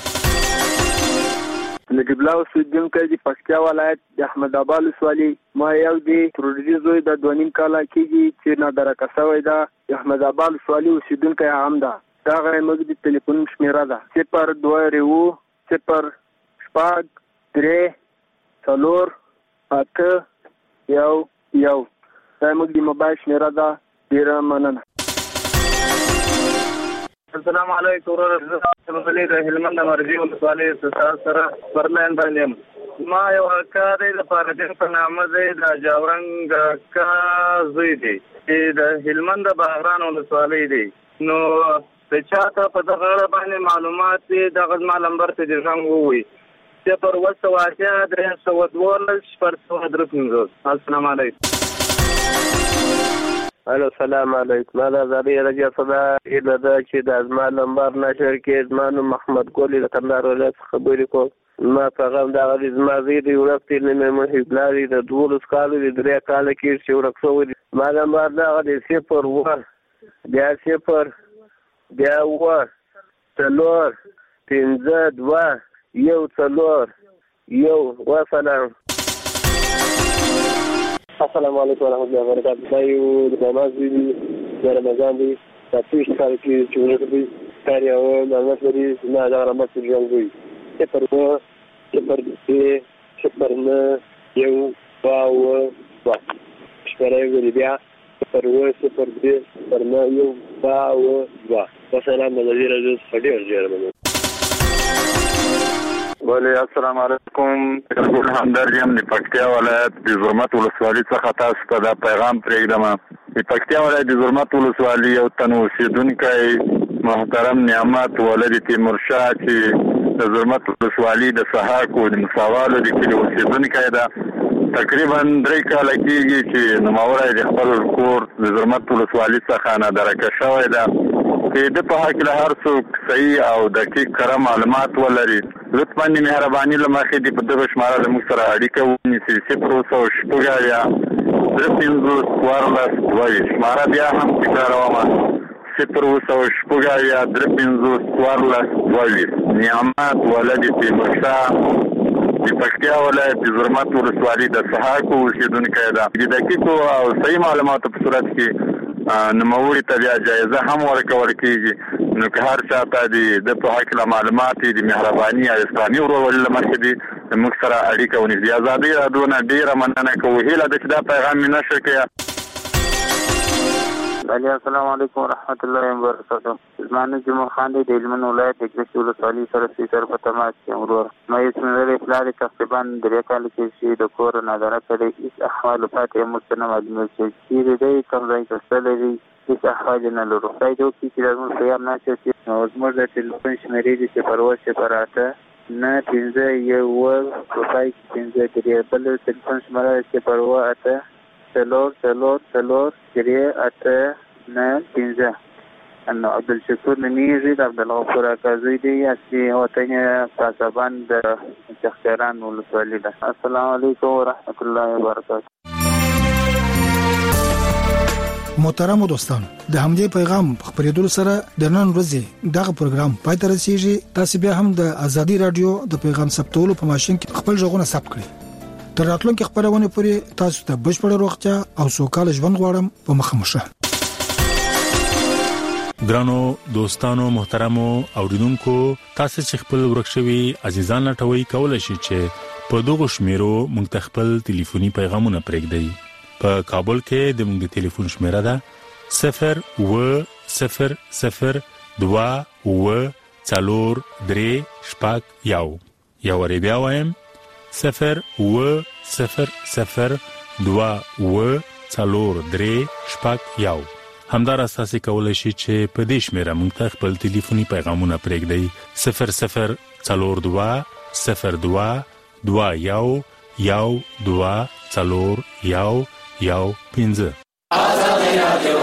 نجیب الله اوسېدونکی د پکتیا ولایت د احمد آباد ولسوالۍ. ما یو د تروري زوی د دوه نیم کاله کېږي چې نادرکه شوی ده. د احمد آباد ولسوالۍ اوسېدونکی هم ده. دغه زموږ د تلیفون شمېره ده صفر دوه اووه صفر شپږ درې څلور اته یو یو. دا زموږ د موبایل شمېره ده. ډېره مننه. السلام علیکم ورور. زه د هلمند د مرجې ولسوالۍ سره پرلاین باندې یم. ما یو اکا دی د فارجین په نامه دی د جاورنګ اکا زوی دی چې د هلمند د باغران ولسوالۍ دی. نو د چا ته په دغه اړه باندې معلومات دی دغه زما نمبر ته دې زنګ ووایي صفر اووه سوه اتیا درې سوه دولس شپږ سوه درې پنځوس. السلام علیکم. الو سلام علیکم. ما د ازادۍ رادیو صدا هیله ده چې د زما نمبر نشر کې. زما نوم محمد ګل د کندهار ولایت څخه خبرې کوم. ما پیغام دغه دی زما زوی دی ورک دی. نوم یې محب الله دی. د دولس کالو دی درې کاله کېږي چې ورک شوی دی. ما نمبر دغه دی صفر اووه بیا صفر بیا اووه څلور پنځه دوه یو څلور یو. وسلام. السلام علیکم ورحمت الله وبرکاته. دا یو د نماز دی د رمضان دی دا پېښ کال کې چې ورک دی کار یو معلومات لري. زما دغه رحمت ژوند وي صفر اووه صفر درې صفر نهه یو دوه اووه دوه شمېره یې ولې بیا صفر اووه صفر درې صفر نهه یو دوه اووه دوه. وسلام. د ازادۍ راډیو څخه ډېر ډېر مننه. ولی السلام علیکم. ټول همدرد یم د پکتیا ولایت د زرمت ولسوالۍ څخه تاسو ته دا پیغام پرېږدم. د پکتیا ولایت د زرمت ولسوالۍ یو تن اوسېدونکی محترم نعمت ولد تیمورشاه چې د زرمت ولسوالۍ د سحاکو د مساوالو د کلي اوسېدونکی ده. تقریبا درې کاله کېږي چې نوموړی د خپل کور د زرمت ولسوالۍ څخه نادرکه شوی ده. چې د په حق له هر څوک صحیح او دقیق کره معلومات ولري لطفا د مهرباني له مخې د په دغه شماره زموږ سره اړیکه ونیسي. صفر اووه سوه شپږ اویا درې پنځوس څوارلس دوه ویشت. شماره بیا هم تکراروم صفر اووه سوه شپږ اویا درې پنځوس څوارلس دوه ویشت. نعمت ولد تیمورشاه د پکتیا ولایت د زرمت ولسوالۍ د سحاکو اوسېدونکی ده. د دقیقو او صحیح معلوماتو په صورت کې نوموړي ته بیا جایزه هم ورکول کېږي. نو که هر چا ته د په هکله معلومات د مهرباني او اسلامي ورورولۍ له مخې دي موږ سره اړیکه ونیسي. د ازادۍ راډیو نه ډېره مننه کوو. هیله ده چې دا پیغام مې نشر کړی. السلام علیکم ورحمت الله وبرکاته. زما نوم جمعه خان دی د هلمند ولایت د ګرشي ولسوالۍ سره سره په تماس کې ورور. ما یې څنګه پلار تقریبا درې کال کې چې د کور نادره کړی هیڅ احوال پاتې موږ نه معلومه چې چیرې دی کوم ځای کې څه لري هیڅ اخراج نه لرو. خدای دې وکړي چې زموږ خیال نشه شي. نو زموږ د ټلیفون شمېرې دي صفر اووه صفر اته نه پنځه یو اووه په پای کې پنځه درې. بل ټلیفون شمېره صفر اووه اته څلور څلور څلور درې اته نه پنځه. نو عبدالشکور نومیږي، د عبدالغفور اکا زوی دی، اصلي وطن یې قصابان د چختیاران ولسوالي ده. السلام علیکم ورحمت الله وبرکاته. محترم دوستان، د همدې پیغام خبرېدل سره د نن ورځې دغه پروګرام پای ته رسیږي. تاسو بیا هم د ازادي رادیو د پیغام ثبتولو په ماشين کې خپل ژغونه ثبت کړئ. تر راتلونکي خبرونه پورې تاسو ته بشپړ روغتیا او سوکاله ژوند غواړم. په مخه مشه. ګرانو دوستانو محترمو اوریدونکو، تاسو چې خپل ورکشوي عزیزان لټوي کولای شئ چې په دغه شمیرو مونږ ته خپل ټلیفوني پیغامونه پرېږدئ. په کابل کې د مونږ د ټلیفون شمیره ده صفر اووه صفر صفر دوه اووه څلور درې شپږ یو. یو وری بیا وایم صفر اووه صفر صفر دوه اووه څلور درې شپږ یو. همدار اساسي کولای شي چې په دې شمیره مونږ ته خپل ټلیفوني پیغامونه پرېږدئ صفر صفر څلور دوه صفر دوه دوه یو یو دوه څلور یو یو پنځه. آزادي رادیو